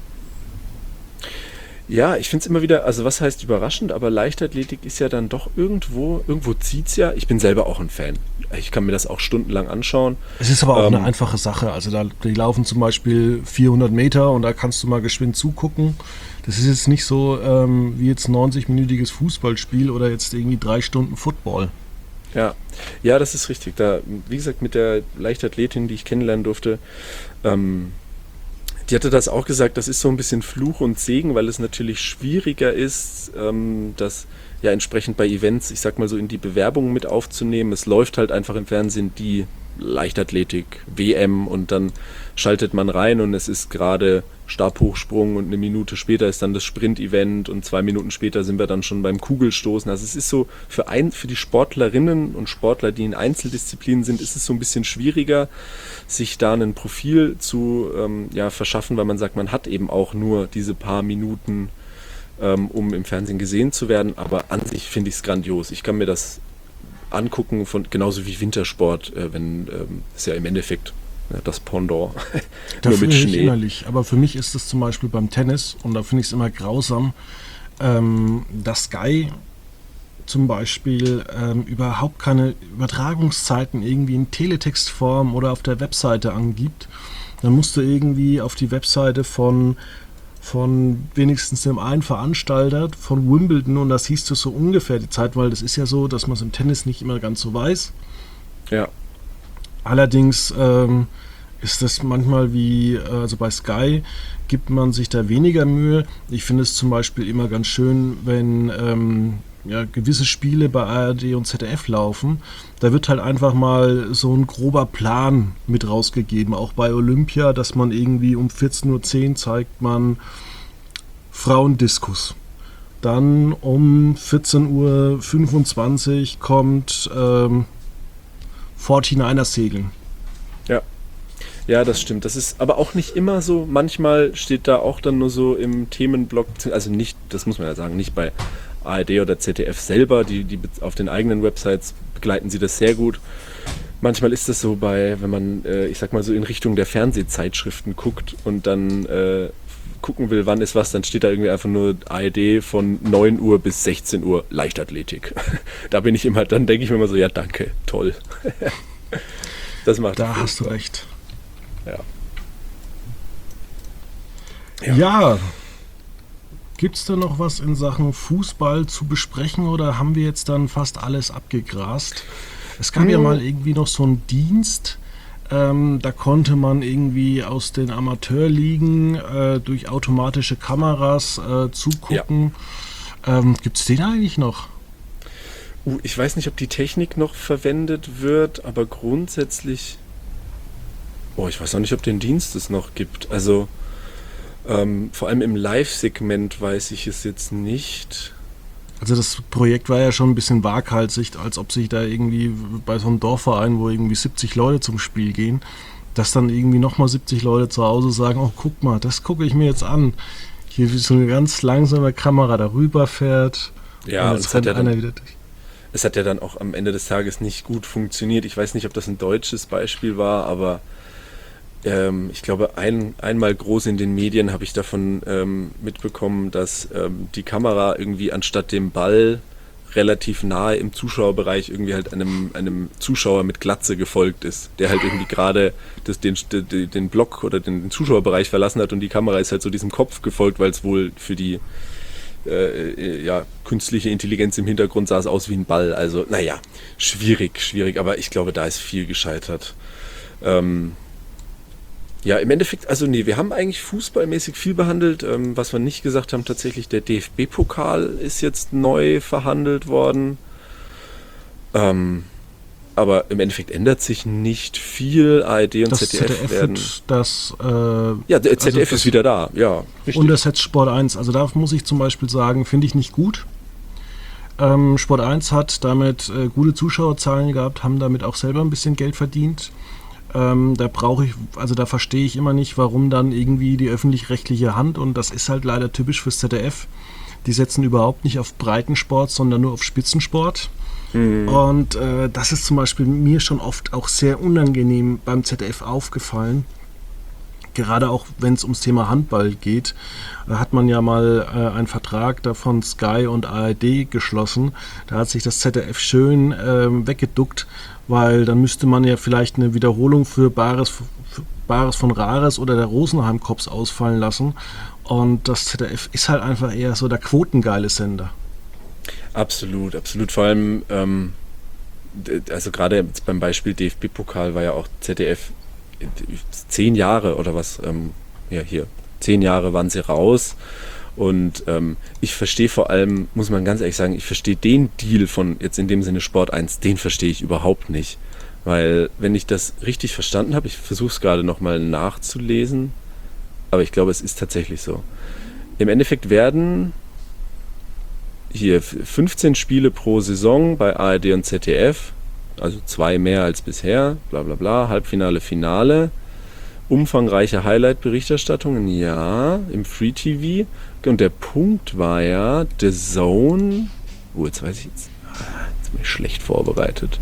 Ja, ich finde es immer wieder, also was heißt überraschend, aber Leichtathletik ist ja dann doch irgendwo zieht es ja. Ich bin selber auch ein Fan. Ich kann mir das auch stundenlang anschauen. Es ist aber auch eine einfache Sache. Also die laufen zum Beispiel 400 Meter und da kannst du mal geschwind zugucken. Das ist jetzt nicht so wie jetzt 90-minütiges Fußballspiel oder jetzt irgendwie 3 Stunden Football. Ja, das ist richtig. Da, wie gesagt, mit der Leichtathletin, die ich kennenlernen durfte, die hatte das auch gesagt, das ist so ein bisschen Fluch und Segen, weil es natürlich schwieriger ist, das ja entsprechend bei Events, ich sag mal so, in die Bewerbung mit aufzunehmen. Es läuft halt einfach im Fernsehen die Leichtathletik, WM, und dann schaltet man rein und es ist gerade Stabhochsprung und eine Minute später ist dann das Sprint-Event und 2 Minuten später sind wir dann schon beim Kugelstoßen. Also es ist so, für die Sportlerinnen und Sportler, die in Einzeldisziplinen sind, ist es so ein bisschen schwieriger, sich da ein Profil zu verschaffen, weil man sagt, man hat eben auch nur diese paar Minuten, um im Fernsehen gesehen zu werden. Aber an sich finde ich es grandios. Ich kann mir das angucken, genauso wie Wintersport, wenn es ja im Endeffekt das Pendant Da nur mit fühle ich Schnee. innerlich. Aber für mich ist es zum Beispiel beim Tennis, und da finde ich es immer grausam, dass Sky zum Beispiel überhaupt keine Übertragungszeiten irgendwie in Teletextform oder auf der Webseite angibt. Dann musst du irgendwie auf die Webseite von wenigstens dem einen Veranstalter von Wimbledon, und das siehst du so ungefähr die Zeit, weil das ist ja so, dass man es im Tennis nicht immer ganz so weiß. Ja, Allerdings ist das manchmal also bei Sky gibt man sich da weniger Mühe. Ich finde es zum Beispiel immer ganz schön, wenn gewisse Spiele bei ARD und ZDF laufen. Da wird halt einfach mal so ein grober Plan mit rausgegeben. Auch bei Olympia, dass man irgendwie um 14:10 Uhr zeigt man Frauendiskus. Dann um 14:25 Uhr kommt 49er Segeln. ja, das stimmt. Das ist aber auch nicht immer so. Manchmal steht da auch dann nur so im Themenblock, also nicht, das muss man ja sagen, nicht bei ARD oder ZDF selber, die auf den eigenen Websites begleiten sie das sehr gut. Manchmal ist das so wenn man, ich sag mal so in Richtung der Fernsehzeitschriften guckt und dann gucken will, wann ist was, dann steht da irgendwie einfach nur ARD von 9 Uhr bis 16 Uhr Leichtathletik. Dann denke ich mir immer so, ja danke, toll. Das macht Da hast du recht. Ja. Ja. Gibt es da noch was in Sachen Fußball zu besprechen oder haben wir jetzt dann fast alles abgegrast? Es gab ja mal irgendwie noch so einen Dienst, da konnte man irgendwie aus den Amateurligen durch automatische Kameras zugucken. Gibt es den eigentlich noch? Ich weiß nicht, ob die Technik noch verwendet wird, aber grundsätzlich. Ich weiß auch nicht, ob den Dienst es noch gibt. Also vor allem im Live-Segment weiß ich es jetzt nicht. Also das Projekt war ja schon ein bisschen waghalsig, als ob sich da irgendwie bei so einem Dorfverein, wo irgendwie 70 Leute zum Spiel gehen, dass dann irgendwie nochmal 70 Leute zu Hause sagen, oh guck mal, das gucke ich mir jetzt an. Hier wie so eine ganz langsame Kamera darüber fährt. Ja, und jetzt rennt einer wieder durch. Es hat ja dann auch am Ende des Tages nicht gut funktioniert. Ich weiß nicht, ob das ein deutsches Beispiel war, aber ich glaube, einmal groß in den Medien habe ich davon mitbekommen, dass die Kamera irgendwie anstatt dem Ball relativ nahe im Zuschauerbereich irgendwie halt einem Zuschauer mit Glatze gefolgt ist, der halt irgendwie gerade den Block oder den Zuschauerbereich verlassen hat und die Kamera ist halt so diesem Kopf gefolgt, weil es wohl für die künstliche Intelligenz im Hintergrund sah es aus wie ein Ball. Also, naja, schwierig, aber ich glaube, da ist viel gescheitert. Ja, im Endeffekt, also nee, wir haben eigentlich fußballmäßig viel behandelt. Was wir nicht gesagt haben, tatsächlich der DFB-Pokal ist jetzt neu verhandelt worden. Aber im Endeffekt ändert sich nicht viel. ARD und Das ZDF werden... Ja, der ZDF ist wieder da, ja. Richtig. Und das hat Sport 1. Also da muss ich zum Beispiel sagen, finde ich nicht gut. Sport 1 hat damit gute Zuschauerzahlen gehabt, haben damit auch selber ein bisschen Geld verdient. Da verstehe ich immer nicht, warum dann irgendwie die öffentlich-rechtliche Hand, und das ist halt leider typisch fürs ZDF, die setzen überhaupt nicht auf Breitensport, sondern nur auf Spitzensport. Und das ist zum Beispiel mir schon oft auch sehr unangenehm beim ZDF aufgefallen. Gerade auch, wenn es ums Thema Handball geht, hat man ja mal einen Vertrag da von Sky und ARD geschlossen. Da hat sich das ZDF schön weggeduckt, weil dann müsste man ja vielleicht eine Wiederholung für Bares von Rares oder der Rosenheim Cops ausfallen lassen. Und das ZDF ist halt einfach eher so der quotengeile Sender. Absolut. Vor allem, also gerade jetzt beim Beispiel DFB-Pokal war ja auch ZDF 10 Jahre oder was, 10 Jahre waren sie raus. Und ich verstehe vor allem, muss man ganz ehrlich sagen, ich verstehe den Deal von jetzt in dem Sinne Sport 1, den verstehe ich überhaupt nicht. Weil, wenn ich das richtig verstanden habe, ich versuche es gerade nochmal nachzulesen, aber ich glaube, es ist tatsächlich so. Im Endeffekt werden hier 15 Spiele pro Saison bei ARD und ZDF, also 2 mehr als bisher, bla bla bla, Halbfinale, Finale, umfangreiche Highlight-Berichterstattungen, ja, im Free-TV. Und der Punkt war ja, The Zone, jetzt weiß ich jetzt bin ich schlecht vorbereitet.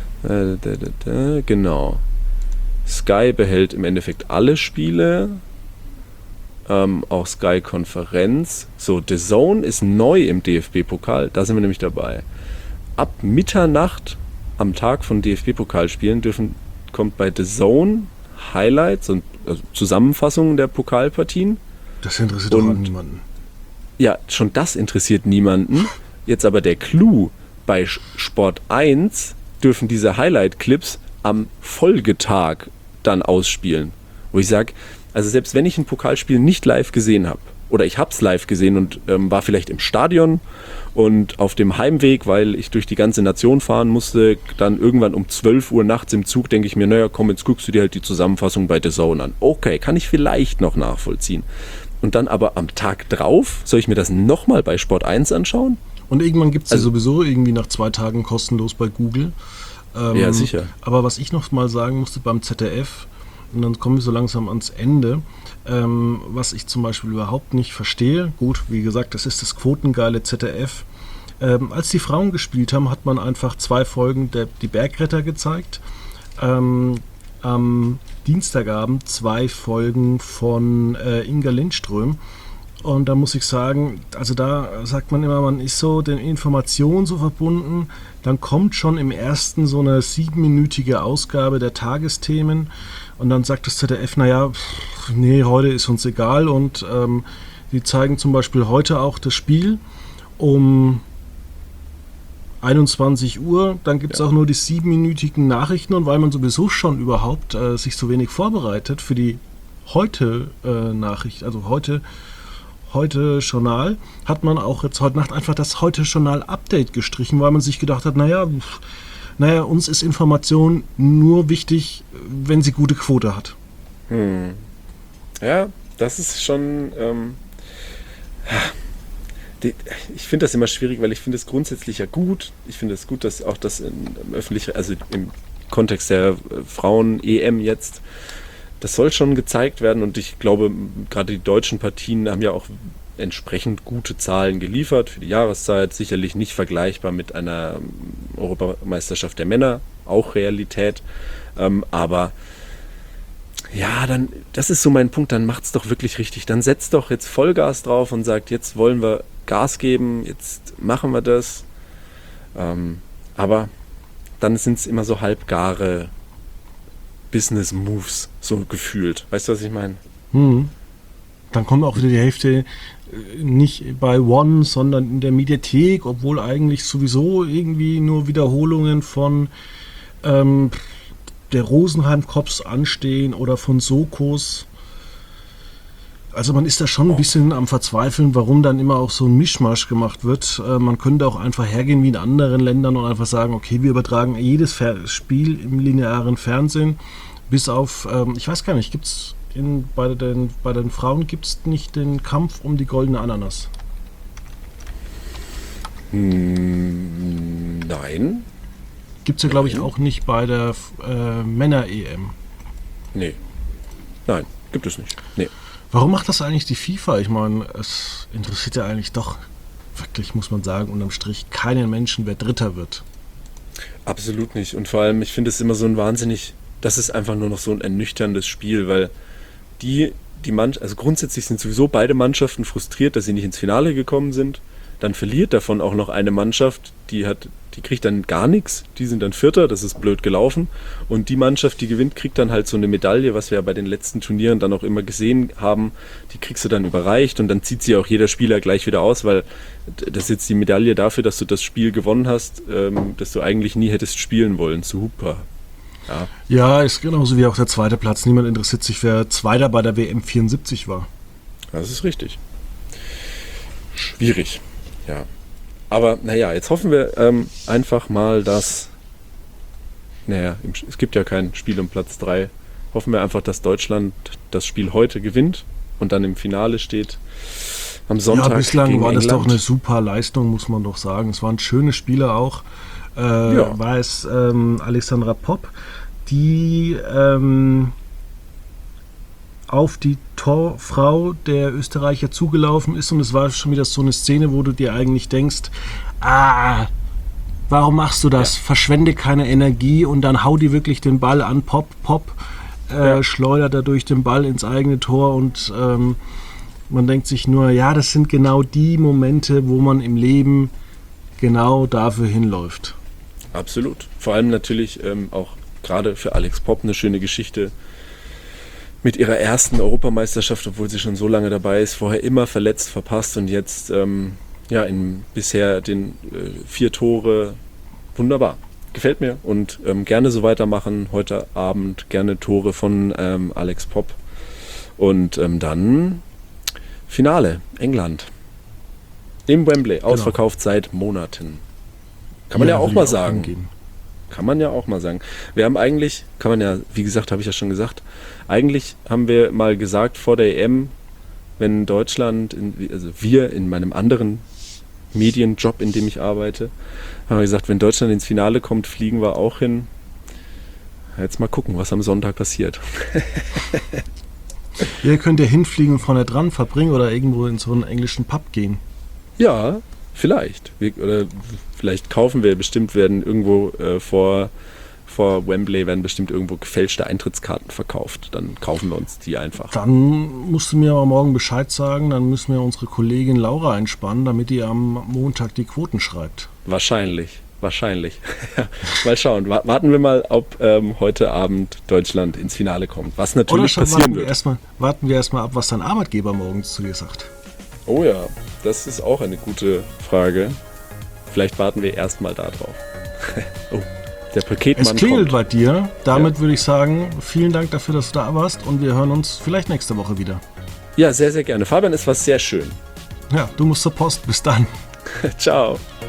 Genau. Sky behält im Endeffekt alle Spiele, auch Sky Konferenz. So, The Zone ist neu im DFB-Pokal, da sind wir nämlich dabei. Ab Mitternacht am Tag von DFB-Pokalspielen kommt bei The Zone Highlights und also Zusammenfassungen der Pokalpartien. Das interessiert doch niemanden. Ja, schon das interessiert niemanden. Jetzt aber der Clou, bei Sport 1 dürfen diese Highlight-Clips am Folgetag dann ausspielen. Wo ich sage, also selbst wenn ich ein Pokalspiel nicht live gesehen habe, oder ich habe es live gesehen und war vielleicht im Stadion und auf dem Heimweg, weil ich durch die ganze Nation fahren musste, dann irgendwann um 12 Uhr nachts im Zug, denke ich mir, naja, komm, jetzt guckst du dir halt die Zusammenfassung bei The Zone an. Okay, kann ich vielleicht noch nachvollziehen. Und dann aber am Tag drauf, soll ich mir das nochmal bei Sport 1 anschauen? Und irgendwann gibt es sowieso irgendwie nach 2 Tagen kostenlos bei Google. Ja, sicher. Aber was ich noch mal sagen musste beim ZDF, und dann kommen wir so langsam ans Ende, was ich zum Beispiel überhaupt nicht verstehe, gut, wie gesagt, das ist das quotengeile ZDF. Als die Frauen gespielt haben, hat man einfach 2 Folgen die Bergretter gezeigt. Am Dienstagabend 2 Folgen von Inga Lindström. Und da muss ich sagen, also da sagt man immer, man ist so den Informationen so verbunden, dann kommt schon im ersten so eine 7-minütige Ausgabe der Tagesthemen und dann sagt das ZDF, naja, nee, heute ist uns egal und die zeigen zum Beispiel heute auch das Spiel um 21 Uhr, dann gibt es auch nur die 7-minütigen Nachrichten und weil man sowieso schon überhaupt sich so wenig vorbereitet für die heute Nachricht, also heute Journal, hat man auch jetzt heute Nacht einfach das heute Journal Update gestrichen, weil man sich gedacht hat, naja, uns ist Information nur wichtig, wenn sie gute Quote hat. Ja, das ist schon... ich finde das immer schwierig, weil ich finde es grundsätzlich ja gut. Ich finde es gut, dass auch das im öffentlichen, also im Kontext der Frauen-EM jetzt, das soll schon gezeigt werden und ich glaube, gerade die deutschen Partien haben ja auch entsprechend gute Zahlen geliefert für die Jahreszeit. Sicherlich nicht vergleichbar mit einer Europameisterschaft der Männer, auch Realität. Aber ja, dann, das ist so mein Punkt, dann macht's doch wirklich richtig. Dann setzt doch jetzt Vollgas drauf und sagt, jetzt wollen wir Gas geben, jetzt machen wir das. Aber dann sind es immer so halbgare Business Moves, so gefühlt. Weißt du, was ich meine? Dann kommt auch wieder die Hälfte nicht bei One, sondern in der Mediathek, obwohl eigentlich sowieso irgendwie nur Wiederholungen von der Rosenheim-Cops anstehen oder von Sokos. Also man ist da schon ein bisschen am Verzweifeln, warum dann immer auch so ein Mischmasch gemacht wird. Man könnte auch einfach hergehen wie in anderen Ländern und einfach sagen, okay, wir übertragen jedes Spiel im linearen Fernsehen, bis auf, ich weiß gar nicht, gibt's bei den Frauen gibt es nicht den Kampf um die goldene Ananas? Nein. Gibt es ja, glaube ich, auch nicht bei der Männer-EM. Nee. Nein, gibt es nicht. Nee. Warum macht das eigentlich die FIFA? Ich meine, es interessiert ja eigentlich doch, wirklich muss man sagen, unterm Strich keinen Menschen, wer Dritter wird. Absolut nicht. Und vor allem, ich finde es immer so ein wahnsinnig, das ist einfach nur noch so ein ernüchterndes Spiel, weil also grundsätzlich sind sowieso beide Mannschaften frustriert, dass sie nicht ins Finale gekommen sind. Dann verliert davon auch noch eine Mannschaft, die kriegt dann gar nichts, die sind dann Vierter, das ist blöd gelaufen. Und die Mannschaft, die gewinnt, kriegt dann halt so eine Medaille, was wir ja bei den letzten Turnieren dann auch immer gesehen haben, die kriegst du dann überreicht und dann zieht sie auch jeder Spieler gleich wieder aus, weil das ist jetzt die Medaille dafür, dass du das Spiel gewonnen hast, das du eigentlich nie hättest spielen wollen. Super. Ja, ist genauso wie auch der zweite Platz. Niemand interessiert sich, wer Zweiter bei der WM 74 war. Das ist richtig. Schwierig, ja. Aber naja, jetzt hoffen wir einfach mal, dass, es gibt ja kein Spiel um Platz 3, hoffen wir einfach, dass Deutschland das Spiel heute gewinnt und dann im Finale steht am Sonntag. Ja, bislang gegen war das England. doch eine super Leistung, muss man doch sagen. Es waren schöne Spiele auch. War es Alexandra Popp, die auf die Torfrau der Österreicher zugelaufen ist und es war schon wieder so eine Szene, wo du dir eigentlich denkst, warum machst du das? Ja. Verschwende keine Energie und dann hau die wirklich den Ball an, Popp, schleudert dadurch den Ball ins eigene Tor und man denkt sich nur, ja, das sind genau die Momente, wo man im Leben genau dafür hinläuft. Absolut. Vor allem natürlich auch gerade für Alex Popp eine schöne Geschichte mit ihrer ersten Europameisterschaft, obwohl sie schon so lange dabei ist, vorher immer verletzt, verpasst und jetzt in bisher den 4 Tore, wunderbar. Gefällt mir und gerne so weitermachen. Heute Abend gerne Tore von Alex Popp und dann Finale, England. Im Wembley, ausverkauft seit Monaten. Kann man ja auch mal sagen. Kann man ja auch mal sagen. Wir haben eigentlich, wie gesagt, habe ich ja schon gesagt, eigentlich haben wir mal gesagt vor der EM, wenn Deutschland, wir in meinem anderen Medienjob, in dem ich arbeite, haben wir gesagt, wenn Deutschland ins Finale kommt, fliegen wir auch hin. Jetzt mal gucken, was am Sonntag passiert. Ihr könnt ja hinfliegen und vorne dran verbringen oder irgendwo in so einen englischen Pub gehen. Ja, vielleicht. Vielleicht kaufen wir, bestimmt werden irgendwo vor vor Wembley werden bestimmt irgendwo gefälschte Eintrittskarten verkauft. Dann kaufen wir uns die einfach. Dann musst du mir aber morgen Bescheid sagen, dann müssen wir unsere Kollegin Laura einspannen, damit die am Montag die Quoten schreibt. Wahrscheinlich. Mal schauen. Warten wir mal, ob heute Abend Deutschland ins Finale kommt. Was natürlich passieren wird. Warten wir erstmal ab, was dein Arbeitgeber morgens zu dir sagt. Oh ja, das ist auch eine gute Frage. Vielleicht warten wir erstmal da drauf. Oh, der Paketmann kommt. Es klingelt bei dir. Damit würde ich sagen, vielen Dank dafür, dass du da warst und wir hören uns vielleicht nächste Woche wieder. Ja, sehr, sehr gerne. Fabian, es war sehr schön. Ja, du musst zur Post. Bis dann. Ciao.